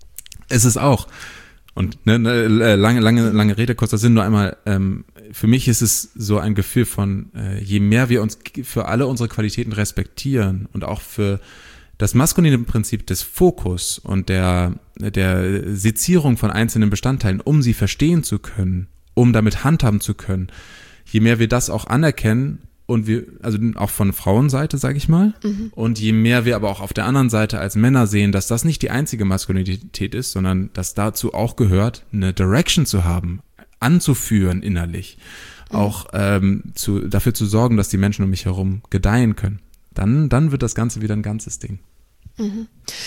es ist auch. Und ne, ne, lange, lange, lange Rede, kurzer Sinn, nur einmal, ähm, für mich ist es so ein Gefühl von, äh, je mehr wir uns für alle unsere Qualitäten respektieren und auch für das maskuline Prinzip des Fokus und der, der Sezierung von einzelnen Bestandteilen, um sie verstehen zu können, um damit handhaben zu können, je mehr wir das auch anerkennen und wir, also auch von Frauenseite, sage ich mal, mhm. und je mehr wir aber auch auf der anderen Seite als Männer sehen, dass das nicht die einzige Maskulinität ist, sondern dass dazu auch gehört, eine Direction zu haben, anzuführen innerlich, mhm. auch ähm, zu, dafür zu sorgen, dass die Menschen um mich herum gedeihen können. Dann, dann wird das Ganze wieder ein ganzes Ding. Mhm.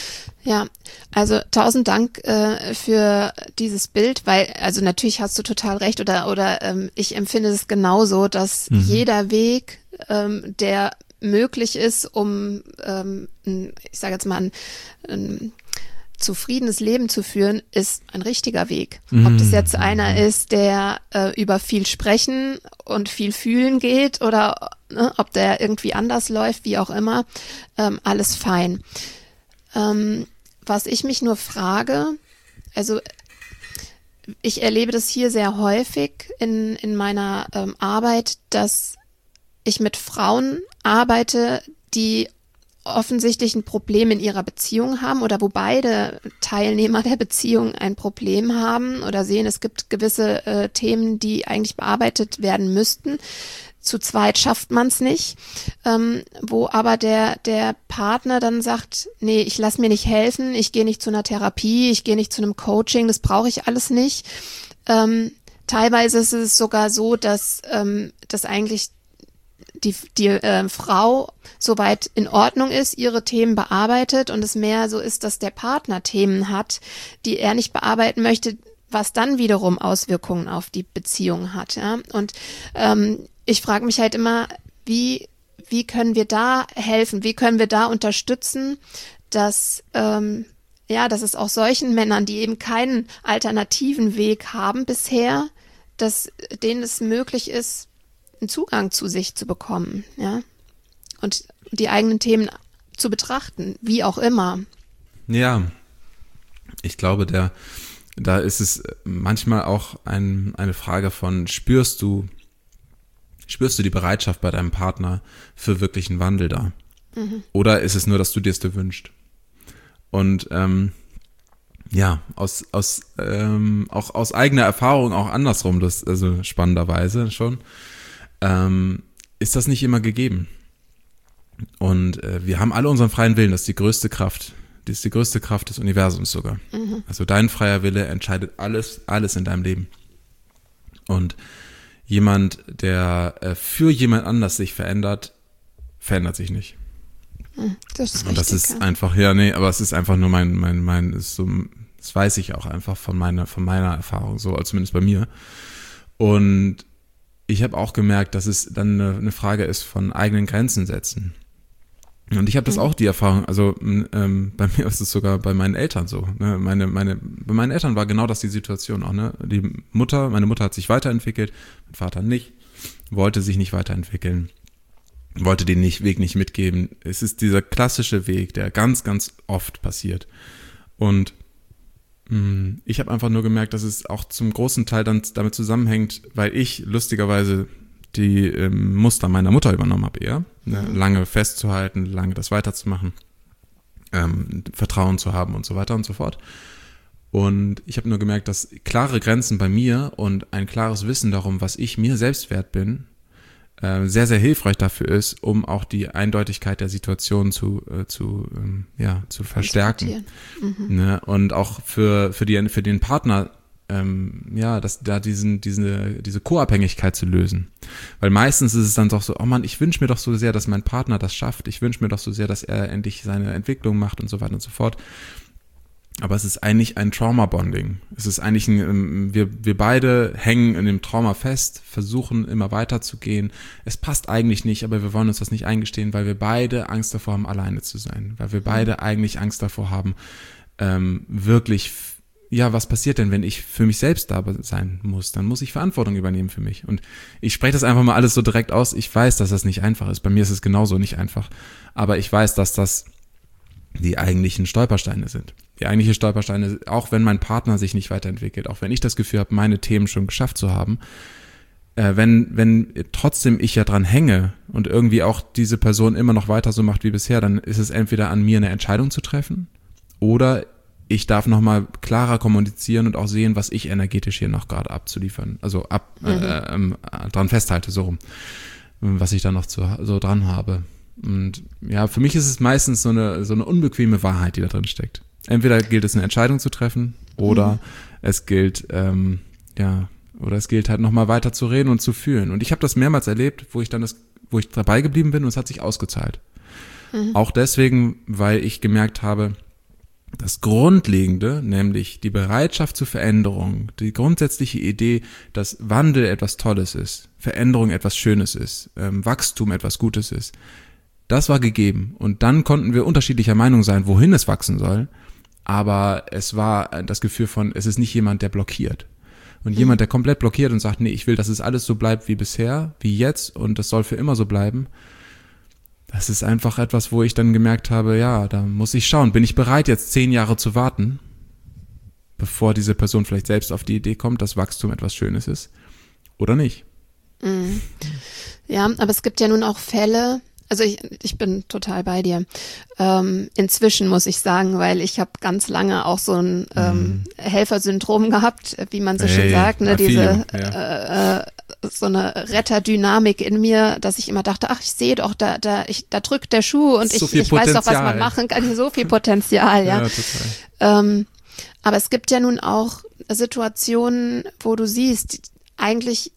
Ja, also tausend Dank äh, für dieses Bild, weil, also natürlich hast du total recht oder oder ähm, ich empfinde es genauso, dass mhm. jeder Weg, ähm, der möglich ist, um, ähm, ich sage jetzt mal, ein, ein zufriedenes Leben zu führen, ist ein richtiger Weg. Mm. Ob das jetzt einer ist, der äh, über viel sprechen und viel fühlen geht oder ne, ob der irgendwie anders läuft, wie auch immer, ähm, alles fein. Ähm, was ich mich nur frage, also ich erlebe das hier sehr häufig in, in meiner ähm, Arbeit, dass ich mit Frauen arbeite, die offensichtlich ein Problem in ihrer Beziehung haben oder wo beide Teilnehmer der Beziehung ein Problem haben oder sehen, es gibt gewisse äh, Themen, die eigentlich bearbeitet werden müssten. Zu zweit schafft man es nicht, ähm, wo aber der der Partner dann sagt, nee, ich lass mir nicht helfen, ich gehe nicht zu einer Therapie, ich gehe nicht zu einem Coaching, das brauche ich alles nicht. Ähm, teilweise ist es sogar so, dass ähm, das eigentlich die die äh, Frau soweit in Ordnung ist, ihre Themen bearbeitet und es mehr so ist, dass der Partner Themen hat, die er nicht bearbeiten möchte, was dann wiederum Auswirkungen auf die Beziehung hat. Ja? Und ähm, ich frage mich halt immer, wie wie können wir da helfen, wie können wir da unterstützen, dass ähm, ja, dass es auch solchen Männern, die eben keinen alternativen Weg haben bisher, dass denen es möglich ist, einen Zugang zu sich zu bekommen, ja, und die eigenen Themen zu betrachten, wie auch immer. Ja, ich glaube, der, da ist es manchmal auch ein, eine Frage von, spürst du, spürst du die Bereitschaft bei deinem Partner für wirklichen Wandel da? Mhm. Oder ist es nur, dass du dir es dir wünschst? Und ähm, ja, aus, aus ähm, auch aus eigener Erfahrung auch andersrum, das also spannenderweise schon, ähm, ist das nicht immer gegeben. Und äh, wir haben alle unseren freien Willen, das ist die größte Kraft, das ist die größte Kraft des Universums sogar. Mhm. Also dein freier Wille entscheidet alles, alles in deinem Leben. Und jemand, der äh, für jemand anders sich verändert, verändert sich nicht. Das ist und das richtig, ist ja. einfach, ja, nee, aber es ist einfach nur mein, mein, mein, ist so, das weiß ich auch einfach von meiner, von meiner Erfahrung, so, zumindest bei mir. Und ich habe auch gemerkt, dass es dann eine, eine Frage ist von eigenen Grenzen setzen. Und ich habe das mhm. auch die Erfahrung, also ähm, bei mir ist es sogar bei meinen Eltern so. Ne? Meine, meine, bei meinen Eltern war genau das die Situation auch. Ne? Die Mutter, meine Mutter hat sich weiterentwickelt, mein Vater nicht, wollte sich nicht weiterentwickeln, wollte den nicht, Weg nicht mitgeben. Es ist dieser klassische Weg, der ganz, ganz oft passiert. Und mh, ich habe einfach nur gemerkt, dass es auch zum großen Teil dann damit zusammenhängt, weil ich lustigerweise die ähm, Muster meiner Mutter übernommen habe eher. Ne? Mhm. Lange festzuhalten, lange das weiterzumachen, ähm, Vertrauen zu haben und so weiter und so fort. Und ich habe nur gemerkt, dass klare Grenzen bei mir und ein klares Wissen darum, was ich mir selbst wert bin, äh, sehr, sehr hilfreich dafür ist, um auch die Eindeutigkeit der Situation zu, äh, zu, ähm, ja, zu verstärken. Mhm. Ne? Und auch für, für, die, für den Partner, Ähm, ja, dass da diesen, diese, diese Co-Abhängigkeit zu lösen. Weil meistens ist es dann doch so, oh Mann, ich wünsche mir doch so sehr, dass mein Partner das schafft. Ich wünsche mir doch so sehr, dass er endlich seine Entwicklung macht und so weiter und so fort. Aber es ist eigentlich ein Trauma-Bonding. Es ist eigentlich ein, wir, wir beide hängen in dem Trauma fest, versuchen immer weiterzugehen. Es passt eigentlich nicht, aber wir wollen uns das nicht eingestehen, weil wir beide Angst davor haben, alleine zu sein. Weil wir beide eigentlich Angst davor haben, ähm, wirklich ja, was passiert denn, wenn ich für mich selbst da sein muss? Dann muss ich Verantwortung übernehmen für mich. Und ich spreche das einfach mal alles so direkt aus. Ich weiß, dass das nicht einfach ist. Bei mir ist es genauso nicht einfach. Aber ich weiß, dass das die eigentlichen Stolpersteine sind. Die eigentlichen Stolpersteine, auch wenn mein Partner sich nicht weiterentwickelt, auch wenn ich das Gefühl habe, meine Themen schon geschafft zu haben, äh, wenn, wenn trotzdem ich ja dran hänge und irgendwie auch diese Person immer noch weiter so macht wie bisher, dann ist es entweder an mir, eine Entscheidung zu treffen oder ich darf nochmal klarer kommunizieren und auch sehen, was ich energetisch hier noch gerade abzuliefern, also ab, mhm. äh, ähm, dran festhalte, so rum, was ich da noch zu, so dran habe. Und ja, für mich ist es meistens so eine, so eine unbequeme Wahrheit, die da drin steckt. Entweder gilt es, eine Entscheidung zu treffen oder mhm. es gilt, ähm, ja, oder es gilt halt nochmal weiter zu reden und zu fühlen. Und ich habe das mehrmals erlebt, wo ich dann das, wo ich dabei geblieben bin und es hat sich ausgezahlt. Mhm. Auch deswegen, weil ich gemerkt habe, das Grundlegende, nämlich die Bereitschaft zur Veränderung, die grundsätzliche Idee, dass Wandel etwas Tolles ist, Veränderung etwas Schönes ist, ähm, Wachstum etwas Gutes ist, Das war gegeben. Und dann konnten wir unterschiedlicher Meinung sein, wohin es wachsen soll. Aber es war das Gefühl von, es ist nicht jemand, der blockiert. Und mhm. jemand, der komplett blockiert und sagt, nee, ich will, dass es alles so bleibt wie bisher, wie jetzt und das soll für immer so bleiben. Das ist einfach etwas, wo ich dann gemerkt habe, ja, da muss ich schauen. Bin ich bereit, jetzt zehn Jahre zu warten, bevor diese Person vielleicht selbst auf die Idee kommt, dass Wachstum etwas Schönes ist? Oder nicht? Mhm. Ja, aber es gibt ja nun auch Fälle, also ich, ich bin total bei dir. Ähm, inzwischen muss ich sagen, weil ich habe ganz lange auch so ein ähm, Helfersyndrom gehabt, wie man so hey, schön sagt, ne, diese ja. äh, so eine Retterdynamik in mir, dass ich immer dachte, ach, ich sehe doch, da da ich da drückt der Schuh und so ich, ich weiß doch, was man machen kann, so viel Potenzial, ja. ja total. Ähm, aber es gibt ja nun auch Situationen, wo du siehst, eigentlich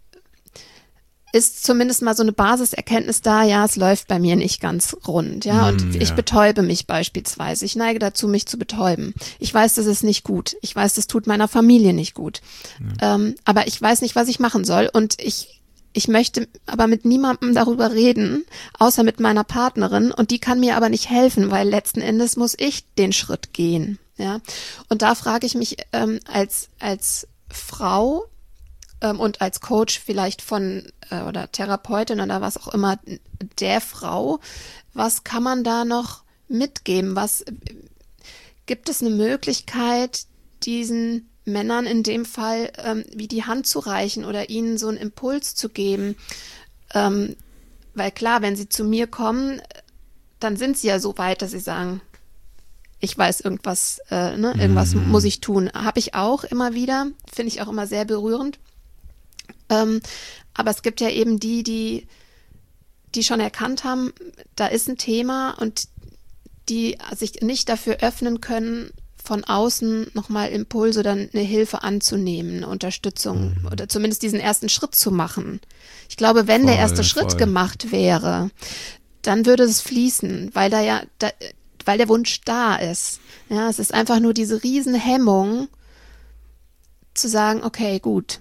ist zumindest mal so eine Basiserkenntnis da, ja, es läuft bei mir nicht ganz rund, ja, und mm, ich ja. betäube mich beispielsweise. Ich neige dazu, mich zu betäuben. Ich weiß, das ist nicht gut. Ich weiß, das tut meiner Familie nicht gut. Ja. Ähm, aber ich weiß nicht, was ich machen soll und ich ich möchte aber mit niemandem darüber reden, außer mit meiner Partnerin und die kann mir aber nicht helfen, weil letzten Endes muss ich den Schritt gehen, ja. Und da frage ich mich ähm, als als Frau und als Coach vielleicht von äh, oder Therapeutin oder was auch immer der Frau, was kann man da noch mitgeben? Was gibt es eine Möglichkeit, diesen Männern in dem Fall ähm, wie die Hand zu reichen oder ihnen so einen Impuls zu geben? Ähm, weil klar, wenn sie zu mir kommen, dann sind sie ja so weit, dass sie sagen, ich weiß irgendwas, äh, ne, irgendwas mhm. muss ich tun. Habe ich auch immer wieder, finde ich auch immer sehr berührend. Ähm, aber es gibt ja eben die, die, die schon erkannt haben, da ist ein Thema und die sich nicht dafür öffnen können, von außen nochmal Impulse oder eine Hilfe anzunehmen, eine Unterstützung mhm. oder zumindest diesen ersten Schritt zu machen. Ich glaube, wenn voll, der erste Schritt voll. gemacht wäre, dann würde es fließen, weil da ja, da, weil der Wunsch da ist. Ja, es ist einfach nur diese Riesenhemmung zu sagen, okay, gut.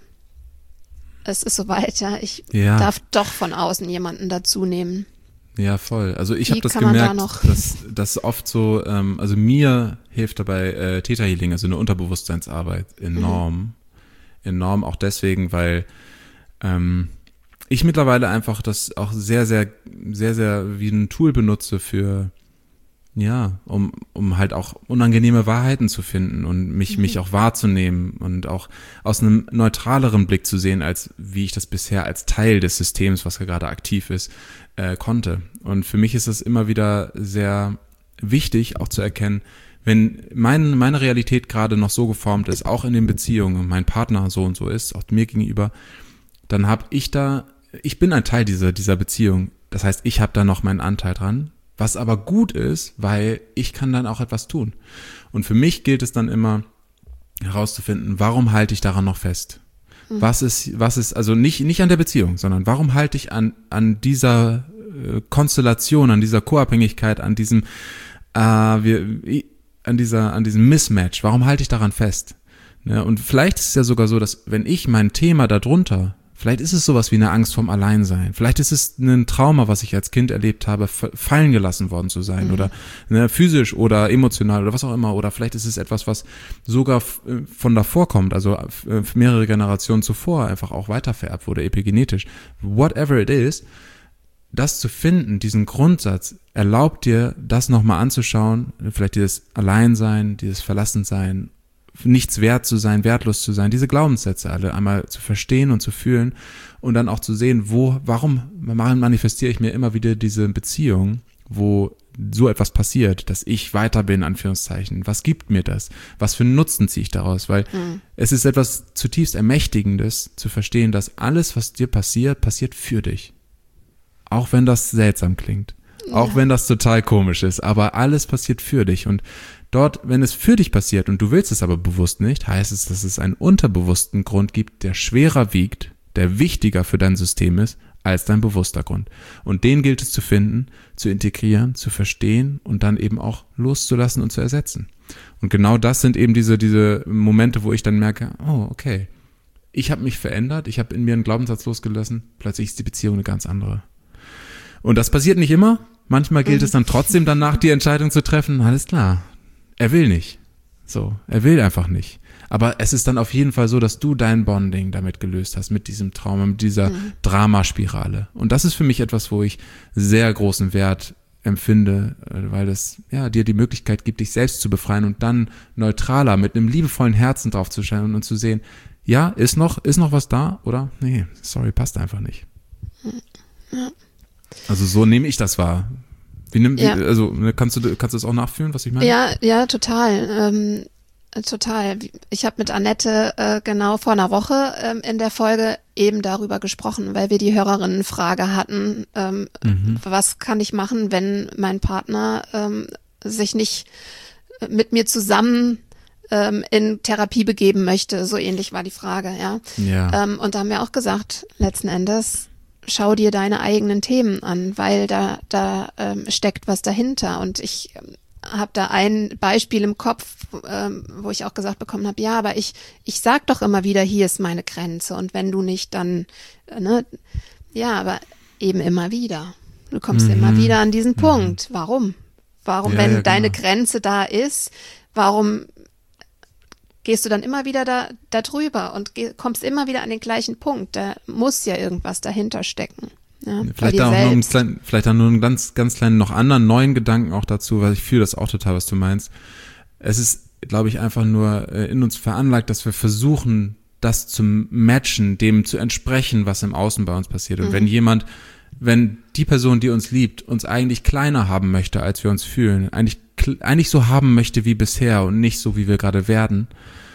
Es ist soweit, ja. Ich ja. darf doch von außen jemanden dazu nehmen. Ja, voll. Also ich habe das gemerkt, da dass das oft so, ähm, also mir hilft dabei äh, Theta Healing, also eine Unterbewusstseinsarbeit enorm. Mhm. Enorm auch deswegen, weil ähm, ich mittlerweile einfach das auch sehr, sehr, sehr, sehr wie ein Tool benutze für ja, um um halt auch unangenehme Wahrheiten zu finden und mich mhm. mich auch wahrzunehmen und auch aus einem neutraleren Blick zu sehen, als wie ich das bisher als Teil des Systems, was ja gerade aktiv ist, äh, konnte. Und für mich ist es immer wieder sehr wichtig, auch zu erkennen, wenn mein, meine Realität gerade noch so geformt ist, auch in den Beziehungen, mein Partner so und so ist, auch mir gegenüber, dann habe ich da, ich bin ein Teil dieser dieser Beziehung. Das heißt, ich habe da noch meinen Anteil dran. Was aber gut ist, weil ich kann dann auch etwas tun. Und für mich gilt es dann immer herauszufinden, warum halte ich daran noch fest? Mhm. Was ist, was ist, also nicht, nicht an der Beziehung, sondern warum halte ich an, an dieser äh, Konstellation, an dieser Co-Abhängigkeit, an diesem, äh, wir, an dieser, an diesem Mismatch, warum halte ich daran fest? Ne? Und vielleicht ist es ja sogar so, dass wenn ich mein Thema darunter vielleicht ist es sowas wie eine Angst vorm Alleinsein. Vielleicht ist es ein Trauma, was ich als Kind erlebt habe, fallen gelassen worden zu sein mhm. oder ne, physisch oder emotional oder was auch immer. Oder vielleicht ist es etwas, was sogar von davor kommt, also mehrere Generationen zuvor einfach auch weitervererbt wurde, epigenetisch. Whatever it is, das zu finden, diesen Grundsatz, erlaubt dir, das nochmal anzuschauen, vielleicht dieses Alleinsein, dieses Verlassensein, nichts wert zu sein, wertlos zu sein, diese Glaubenssätze alle einmal zu verstehen und zu fühlen und dann auch zu sehen, wo, warum manifestiere ich mir immer wieder diese Beziehung, wo so etwas passiert, dass ich weiter bin, Anführungszeichen. Was gibt mir das? Was für einen Nutzen ziehe ich daraus? Weil mhm. es ist etwas zutiefst Ermächtigendes, zu verstehen, dass alles, was dir passiert, passiert für dich. Auch wenn das seltsam klingt. Ja. Auch wenn das total komisch ist. Aber alles passiert für dich. Und dort, wenn es für dich passiert und du willst es aber bewusst nicht, heißt es, dass es einen unterbewussten Grund gibt, der schwerer wiegt, der wichtiger für dein System ist, als dein bewusster Grund. Und den gilt es zu finden, zu integrieren, zu verstehen und dann eben auch loszulassen und zu ersetzen. Und genau das sind eben diese, diese Momente, wo ich dann merke, oh, okay, ich habe mich verändert, ich habe in mir einen Glaubenssatz losgelassen, plötzlich ist die Beziehung eine ganz andere. Und das passiert nicht immer, Manchmal gilt mhm. es dann trotzdem danach, die Entscheidung zu treffen, alles klar, er will nicht. So, er will einfach nicht. Aber es ist dann auf jeden Fall so, dass du dein Bonding damit gelöst hast, mit diesem Trauma, mit dieser mhm. Dramaspirale. Und das ist für mich etwas, wo ich sehr großen Wert empfinde, weil das ja dir die Möglichkeit gibt, dich selbst zu befreien und dann neutraler mit einem liebevollen Herzen drauf zu schauen und zu sehen, ja, ist noch, ist noch was da, oder? Nee, sorry, passt einfach nicht. Ja. Also so nehme ich das wahr. Wie nimm, ja. Also kannst du, kannst du das auch nachfühlen, was ich meine? Ja, ja, total. Ähm, total. Ich habe mit Annette äh, genau vor einer Woche ähm, in der Folge eben darüber gesprochen, weil wir die Hörerinnenfrage hatten, ähm, mhm. was kann ich machen, wenn mein Partner ähm, sich nicht mit mir zusammen ähm, in Therapie begeben möchte. So ähnlich war die Frage, ja. ja. Ähm, und da haben wir auch gesagt, letzten Endes, schau dir deine eigenen Themen an, weil da da ähm, steckt was dahinter. Und ich ähm, habe da ein Beispiel im Kopf, ähm, wo ich auch gesagt bekommen habe, ja, aber ich ich sag doch immer wieder, hier ist meine Grenze. Und wenn du nicht, dann, äh, ne, ja, aber eben immer wieder. Du kommst mhm. immer wieder an diesen Punkt. Mhm. Warum? Warum, ja, wenn ja, genau. deine Grenze da ist, warum gehst du dann immer wieder da, da drüber und geh, kommst immer wieder an den gleichen Punkt? Da muss ja irgendwas dahinter stecken. Ja, vielleicht da auch nur einen kleinen, vielleicht dann nur einen ganz, ganz kleinen, noch anderen neuen Gedanken auch dazu, weil ich fühle das auch total, was du meinst. Es ist, glaube ich, einfach nur in uns veranlagt, dass wir versuchen, das zu matchen, dem zu entsprechen, was im Außen bei uns passiert. Und mhm. wenn jemand, wenn die Person, die uns liebt, uns eigentlich kleiner haben möchte, als wir uns fühlen, eigentlich eigentlich so haben möchte wie bisher und nicht so, wie wir gerade werden,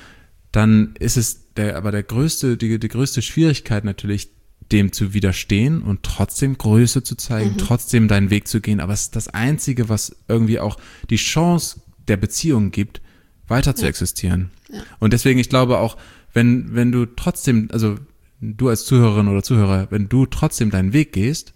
dann ist es der, aber der größte, die, die größte Schwierigkeit natürlich, dem zu widerstehen und trotzdem Größe zu zeigen, mhm. trotzdem deinen Weg zu gehen. Aber es ist das Einzige, was irgendwie auch die Chance der Beziehung gibt, weiter ja. zu existieren. Ja. Und deswegen, ich glaube auch, wenn, wenn du trotzdem, also du als Zuhörerin oder Zuhörer, wenn du trotzdem deinen Weg gehst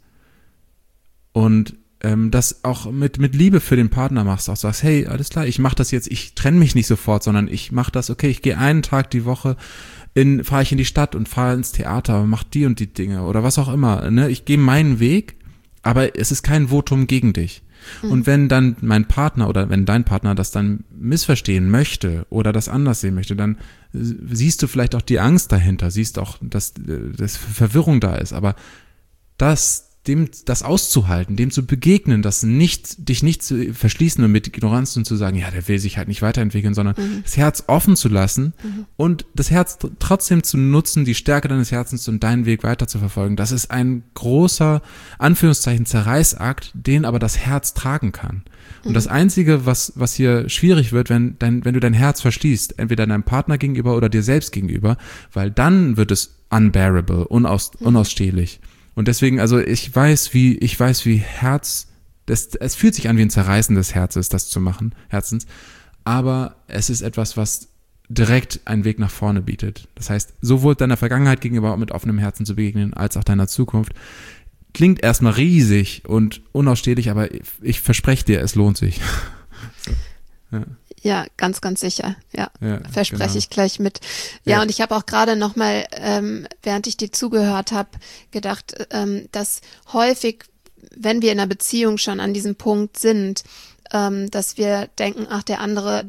und ähm, das auch mit mit Liebe für den Partner machst, auch sagst, hey, alles klar, ich mache das jetzt, ich trenne mich nicht sofort, sondern ich mache das, okay, ich gehe einen Tag die Woche, in fahre ich in die Stadt und fahre ins Theater, mach die und die Dinge oder was auch immer, ne? Ich gehe meinen Weg, aber es ist kein Votum gegen dich. Mhm. Und wenn dann mein Partner oder wenn dein Partner das dann missverstehen möchte oder das anders sehen möchte, dann siehst du vielleicht auch die Angst dahinter, siehst auch, dass, dass Verwirrung da ist, aber das dem das auszuhalten, dem zu begegnen, das nicht dich nicht zu verschließen und mit Ignoranz und zu sagen, ja, der will sich halt nicht weiterentwickeln, sondern mhm. das Herz offen zu lassen mhm. und das Herz trotzdem zu nutzen, die Stärke deines Herzens und deinen Weg weiter zu verfolgen. Das ist ein großer, Anführungszeichen, Zerreißakt, den aber das Herz tragen kann. Und mhm. das Einzige, was was hier schwierig wird, wenn dein, wenn du dein Herz verschließt, entweder deinem Partner gegenüber oder dir selbst gegenüber, weil dann wird es unbearable, unaus, mhm. unausstehlich. Und deswegen, also ich weiß, wie, ich weiß, wie Herz, das, es fühlt sich an wie ein Zerreißen des Herzens, das zu machen, Herzens, aber es ist etwas, was direkt einen Weg nach vorne bietet. Das heißt, sowohl deiner Vergangenheit gegenüber mit offenem Herzen zu begegnen, als auch deiner Zukunft. Klingt erstmal riesig und unausstehlich, aber ich, ich verspreche dir, es lohnt sich. So, ja. Ja, ganz, ganz sicher. Ja, ja verspreche genau. ich gleich mit. Ja, ja. Und ich habe auch gerade nochmal, ähm, während ich dir zugehört habe, gedacht, ähm, dass häufig, wenn wir in einer Beziehung schon an diesem Punkt sind, ähm, dass wir denken, ach, der andere,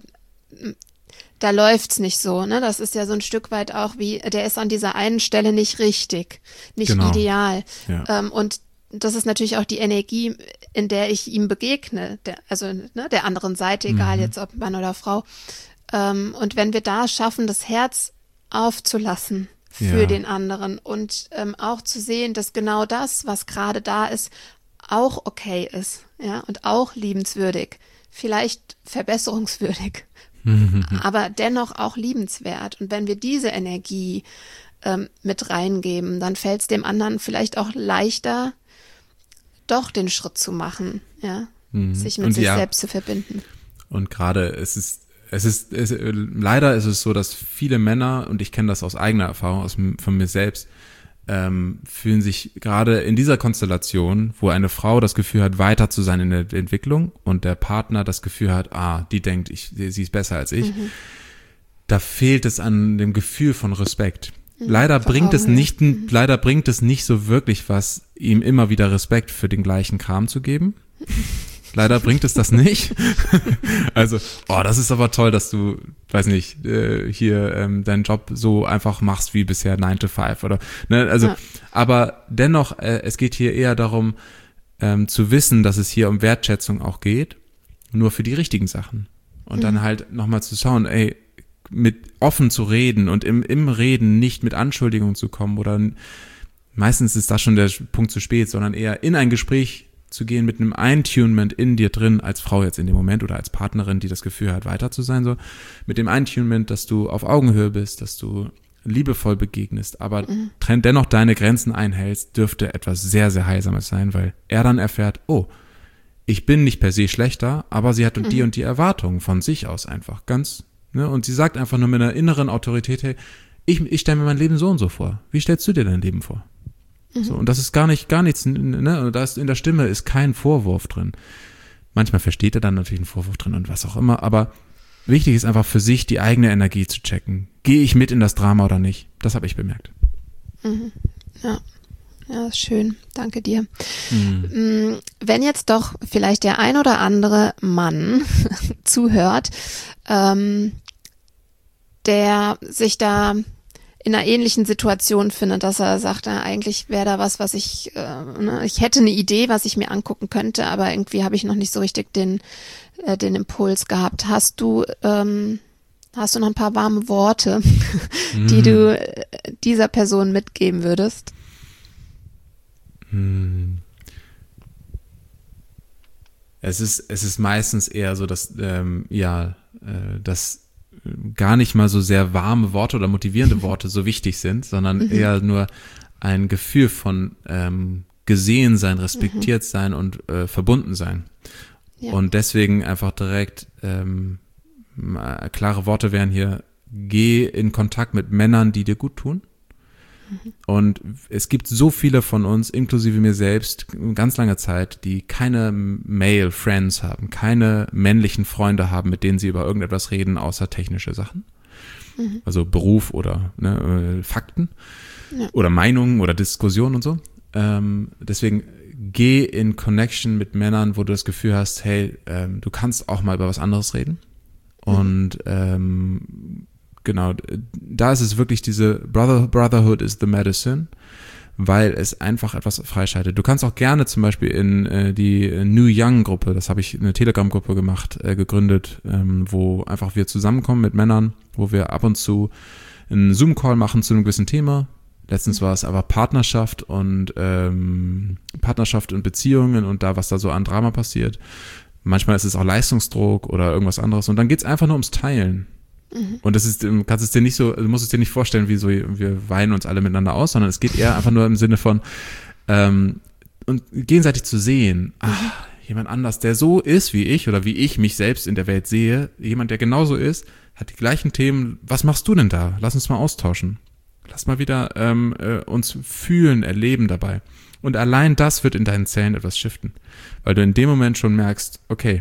da läuft's nicht so. Ne? Das ist ja so ein Stück weit auch wie, der ist an dieser einen Stelle nicht richtig, nicht genau. ideal. Ja. Ähm, und das ist natürlich auch die Energie, in der ich ihm begegne, der, also ne, der anderen Seite, egal mhm. jetzt ob Mann oder Frau. Ähm, und wenn wir da schaffen, das Herz aufzulassen für ja. den anderen und ähm, auch zu sehen, dass genau das, was gerade da ist, auch okay ist, ja, und auch liebenswürdig, vielleicht verbesserungswürdig, mhm. aber dennoch auch liebenswert. Und wenn wir diese Energie ähm, mit reingeben, dann fällt es dem anderen vielleicht auch leichter, doch den Schritt zu machen, ja, mhm. sich mit und sich ja, selbst zu verbinden. Und gerade es ist, es ist, es, leider ist es so, dass viele Männer, und ich kenne das aus eigener Erfahrung, aus, von mir selbst, ähm, fühlen sich gerade in dieser Konstellation, wo eine Frau das Gefühl hat, weiter zu sein in der Entwicklung und der Partner das Gefühl hat, ah, die denkt, ich, sie ist besser als ich, mhm. da fehlt es an dem Gefühl von Respekt. Leider bringt es nicht, leider bringt es nicht so wirklich was, ihm immer wieder Respekt für den gleichen Kram zu geben. Leider bringt es das nicht. Also, oh, das ist aber toll, dass du, weiß nicht, äh, hier ähm, deinen Job so einfach machst wie bisher nine to five oder, ne, also, ja. Aber dennoch, äh, es geht hier eher darum, ähm, zu wissen, dass es hier um Wertschätzung auch geht, nur für die richtigen Sachen. Und mhm. dann halt nochmal zu schauen, ey, mit offen zu reden und im, im Reden nicht mit Anschuldigungen zu kommen oder meistens ist das schon der Punkt zu spät, sondern eher in ein Gespräch zu gehen mit einem Eintunement in dir drin, als Frau jetzt in dem Moment oder als Partnerin, die das Gefühl hat, weiter zu sein, so mit dem Eintunement, dass du auf Augenhöhe bist, dass du liebevoll begegnest, aber mhm. dennoch deine Grenzen einhältst, dürfte etwas sehr, sehr Heilsames sein, weil er dann erfährt, oh, ich bin nicht per se schlechter, aber sie hat mhm. die und die Erwartungen von sich aus einfach ganz, ne, und sie sagt einfach nur mit einer inneren Autorität, hey, ich, ich stelle mir mein Leben so und so vor. Wie stellst du dir dein Leben vor? So, und das ist gar nicht, gar nichts, ne, da ist in der Stimme ist kein Vorwurf drin. Manchmal versteht er dann natürlich einen Vorwurf drin und was auch immer, aber wichtig ist einfach für sich die eigene Energie zu checken. Gehe ich mit in das Drama oder nicht? Das habe ich bemerkt. Mhm. Ja. Ja, schön. Danke dir. Mhm. Wenn jetzt doch vielleicht der ein oder andere Mann zuhört, ähm, der sich da in einer ähnlichen Situation findet, dass er sagt, na, eigentlich wäre da was, was ich, äh, ne, ich hätte eine Idee, was ich mir angucken könnte, aber irgendwie habe ich noch nicht so richtig den, äh, den Impuls gehabt. Hast du, ähm, hast du noch ein paar warme Worte, mm. die du äh, dieser Person mitgeben würdest? Mm. Es ist, es ist meistens eher so, dass, ähm, ja, äh, dass gar nicht mal so sehr warme Worte oder motivierende Worte so wichtig sind, sondern mhm. eher nur ein Gefühl von ähm, gesehen sein, respektiert mhm. sein und äh, verbunden sein. Ja. Und deswegen einfach direkt ähm, klare Worte wären hier, geh in Kontakt mit Männern, die dir gut tun. Mhm. Und es gibt so viele von uns, inklusive mir selbst, ganz lange Zeit, die keine Male Friends haben, keine männlichen Freunde haben, mit denen sie über irgendetwas reden, außer technische Sachen. Mhm. Also Beruf oder ne, Fakten ja. oder Meinungen oder Diskussionen und so. Ähm, deswegen geh in Connection mit Männern, wo du das Gefühl hast, hey, ähm, du kannst auch mal über was anderes reden. Mhm. Und ähm, genau, da ist es wirklich diese Brother, Brotherhood is the medicine, weil es einfach etwas freischaltet. Du kannst auch gerne zum Beispiel in äh, die New Young Gruppe, das habe ich eine Telegram-Gruppe gemacht, äh, gegründet, ähm, wo einfach wir zusammenkommen mit Männern, wo wir ab und zu einen Zoom-Call machen zu einem gewissen Thema. Letztens war es aber Partnerschaft und ähm, Partnerschaft und Beziehungen und da, was da so an Drama passiert. Manchmal ist es auch Leistungsdruck oder irgendwas anderes und dann geht's einfach nur ums Teilen. Und das ist, kannst es dir nicht so, du musst es dir nicht vorstellen, wie so, wir weinen uns alle miteinander aus, sondern es geht eher einfach nur im Sinne von, ähm, und gegenseitig zu sehen, ach, jemand anders, der so ist wie ich oder wie ich mich selbst in der Welt sehe, jemand, der genauso ist, hat die gleichen Themen, was machst du denn da? Lass uns mal austauschen. Lass mal wieder ähm, äh, uns fühlen, erleben dabei. Und allein das wird in deinen Zellen etwas shiften, weil du in dem Moment schon merkst, okay,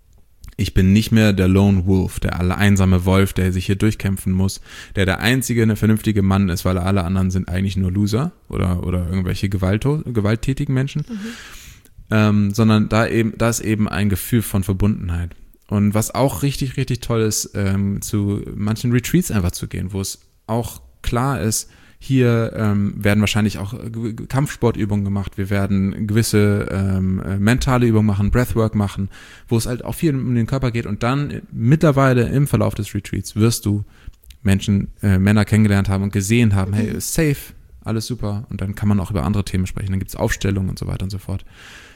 ich bin nicht mehr der Lone Wolf, der einsame Wolf, der sich hier durchkämpfen muss, der der einzige eine vernünftige Mann ist, weil alle anderen sind eigentlich nur Loser oder oder irgendwelche Gewalto, gewalttätigen Menschen, mhm. ähm, sondern da eben, da ist eben ein Gefühl von Verbundenheit. Und was auch richtig, richtig toll ist, ähm, zu manchen Retreats einfach zu gehen, wo es auch klar ist, hier ähm, werden wahrscheinlich auch Kampfsportübungen gemacht, wir werden gewisse ähm, mentale Übungen machen, Breathwork machen, wo es halt auch viel um den Körper geht und dann mittlerweile im Verlauf des Retreats wirst du Menschen, äh, Männer kennengelernt haben und gesehen haben, hey, ist safe, alles super und dann kann man auch über andere Themen sprechen, dann gibt es Aufstellungen und so weiter und so fort.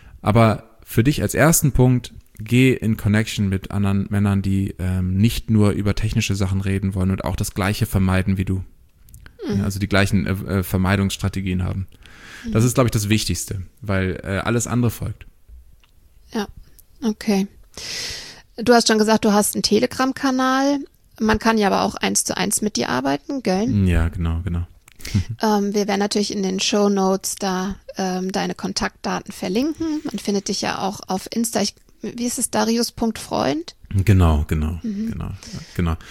Aber für dich als ersten Punkt, geh in Connection mit anderen Männern, die ähm, nicht nur über technische Sachen reden wollen und auch das Gleiche vermeiden wie du. Ja, also die gleichen äh, Vermeidungsstrategien haben. Das ist, glaube ich, das Wichtigste, weil äh, alles andere folgt. Ja, okay. Du hast schon gesagt, du hast einen Telegram-Kanal. Man kann ja aber auch eins zu eins mit dir arbeiten, gell? Ja, genau, genau. ähm, wir werden natürlich in den Shownotes da ähm, deine Kontaktdaten verlinken. Man findet dich ja auch auf Insta. Ich, wie ist es? Darius Punkt Freund? Genau, genau, mhm. genau, genau.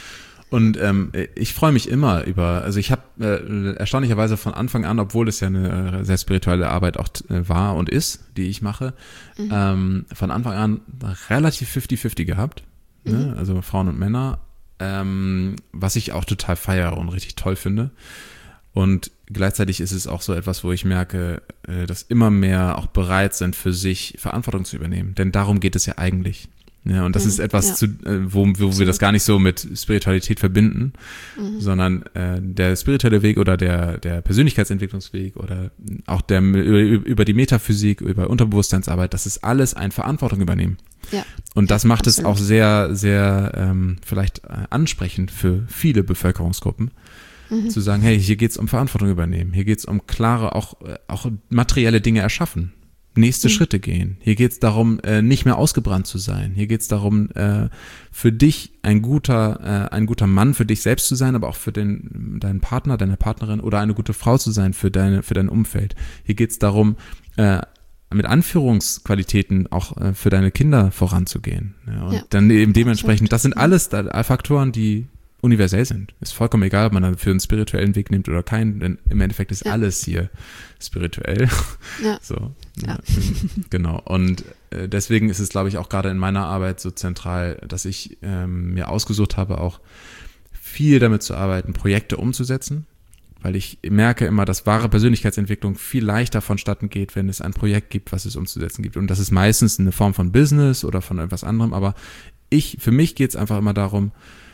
Und ähm, ich freue mich immer über, also ich habe äh, erstaunlicherweise von Anfang an, obwohl es ja eine äh, sehr spirituelle Arbeit auch äh, war und ist, die ich mache, mhm. ähm, von Anfang an relativ fifty fifty gehabt, mhm. ne? Also Frauen und Männer, ähm, was ich auch total feiere und richtig toll finde. Und gleichzeitig ist es auch so etwas, wo ich merke, äh, dass immer mehr auch bereit sind, für sich Verantwortung zu übernehmen. Denn darum geht es ja eigentlich. Ja, und das mhm, ist etwas, ja. zu, äh, wo, wo wir das gar nicht so mit Spiritualität verbinden, mhm. sondern äh, der spirituelle Weg oder der, der Persönlichkeitsentwicklungsweg oder auch der über, über die Metaphysik, über Unterbewusstseinsarbeit, das ist alles ein Verantwortung übernehmen. Ja. Und das macht Absolut. Es auch sehr, sehr ähm, vielleicht äh, ansprechend für viele Bevölkerungsgruppen, mhm. zu sagen, hey, hier geht's um Verantwortung übernehmen, hier geht's um klare, auch, auch materielle Dinge erschaffen. Nächste mhm. Schritte gehen. Hier geht es darum, äh, nicht mehr ausgebrannt zu sein. Hier geht es darum, äh, für dich ein guter, äh, ein guter Mann für dich selbst zu sein, aber auch für den, deinen Partner, deine Partnerin oder eine gute Frau zu sein für deine, für dein Umfeld. Hier geht es darum, äh, mit Anführungsqualitäten auch äh, für deine Kinder voranzugehen. Ja, und ja. dann eben dementsprechend, das sind alles da, Faktoren, die universell sind. Ist vollkommen egal, ob man dafür einen spirituellen Weg nimmt oder keinen, denn im Endeffekt ist ja. alles hier spirituell. Ja. So, ja. Genau. Und äh, deswegen ist es, glaube ich, auch gerade in meiner Arbeit so zentral, dass ich ähm, mir ausgesucht habe, auch viel damit zu arbeiten, Projekte umzusetzen, weil ich merke immer, dass wahre Persönlichkeitsentwicklung viel leichter vonstatten geht, wenn es ein Projekt gibt, was es umzusetzen gibt. Und das ist meistens eine Form von Business oder von etwas anderem, aber ich, für mich geht es einfach immer darum,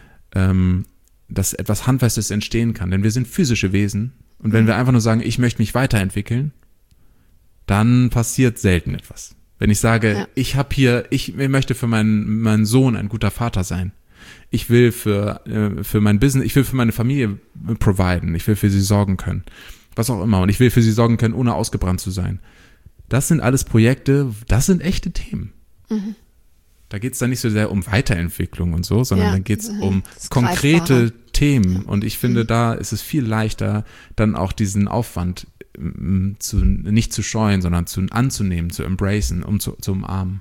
dass etwas Handfestes entstehen kann. Denn wir sind physische Wesen und wenn wir einfach nur sagen, ich möchte mich weiterentwickeln, dann passiert selten etwas. Wenn ich sage, ja. ich habe hier, ich möchte für meinen, meinen Sohn ein guter Vater sein. Ich will für, für mein Business, ich will für meine Familie providen. Ich will für sie sorgen können. Was auch immer. Und ich will für sie sorgen können, ohne ausgebrannt zu sein. Das sind alles Projekte, das sind echte Themen. Mhm. Da geht es dann nicht so sehr um Weiterentwicklung und so, sondern ja, dann geht es um konkrete Themen. Ja. Und ich finde, mhm. da ist es viel leichter, dann auch diesen Aufwand m, zu, nicht zu scheuen, sondern zu, anzunehmen, zu embracen, um zu, zu umarmen.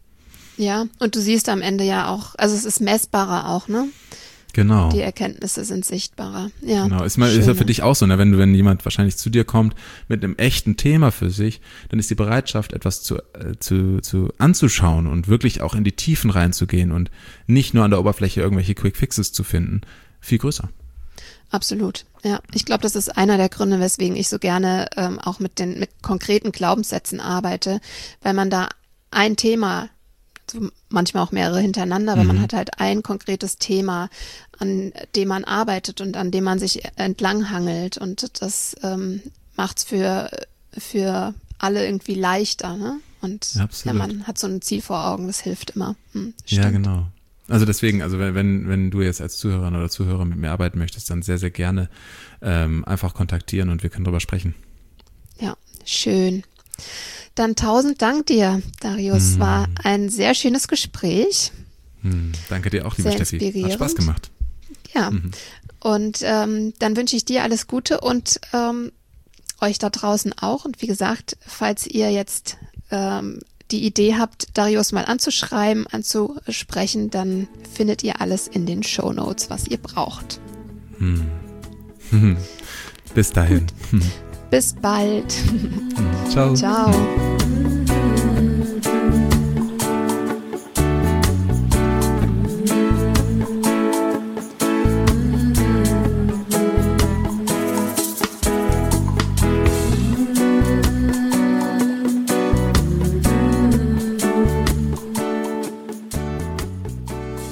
Ja, und du siehst am Ende ja auch, also es ist messbarer auch, ne? Genau. Die Erkenntnisse sind sichtbarer. Ja, genau. Ist, mal, ist ja für dich auch so, ne? Wenn du, wenn jemand wahrscheinlich zu dir kommt mit einem echten Thema für sich, dann ist die Bereitschaft, etwas zu, äh, zu, zu anzuschauen und wirklich auch in die Tiefen reinzugehen und nicht nur an der Oberfläche irgendwelche Quick Fixes zu finden, viel größer. Absolut. Ja, ich glaube, das ist einer der Gründe, weswegen ich so gerne ähm, auch mit den mit konkreten Glaubenssätzen arbeite, weil man da ein Thema, also manchmal auch mehrere hintereinander, aber mhm. man hat halt ein konkretes Thema, an dem man arbeitet und an dem man sich entlanghangelt und das ähm, macht es für, für alle irgendwie leichter, ne? Und ja, man hat so ein Ziel vor Augen, das hilft immer. Hm, ja, genau. Also deswegen, also wenn, wenn, wenn du jetzt als Zuhörerin oder Zuhörer mit mir arbeiten möchtest, dann sehr, sehr gerne ähm, einfach kontaktieren und wir können drüber sprechen. Ja, schön. Dann tausend Dank dir, Darius. Hm. War ein sehr schönes Gespräch. Hm. Danke dir auch, liebe sehr Steffi. Hat Spaß gemacht. Ja, mhm. und ähm, dann wünsche ich dir alles Gute und ähm, euch da draußen auch. Und wie gesagt, falls ihr jetzt ähm, die Idee habt, Darius mal anzuschreiben, anzusprechen, dann findet ihr alles in den Shownotes, was ihr braucht. Hm. Bis dahin. Gut. Bis bald. Ciao. Ciao.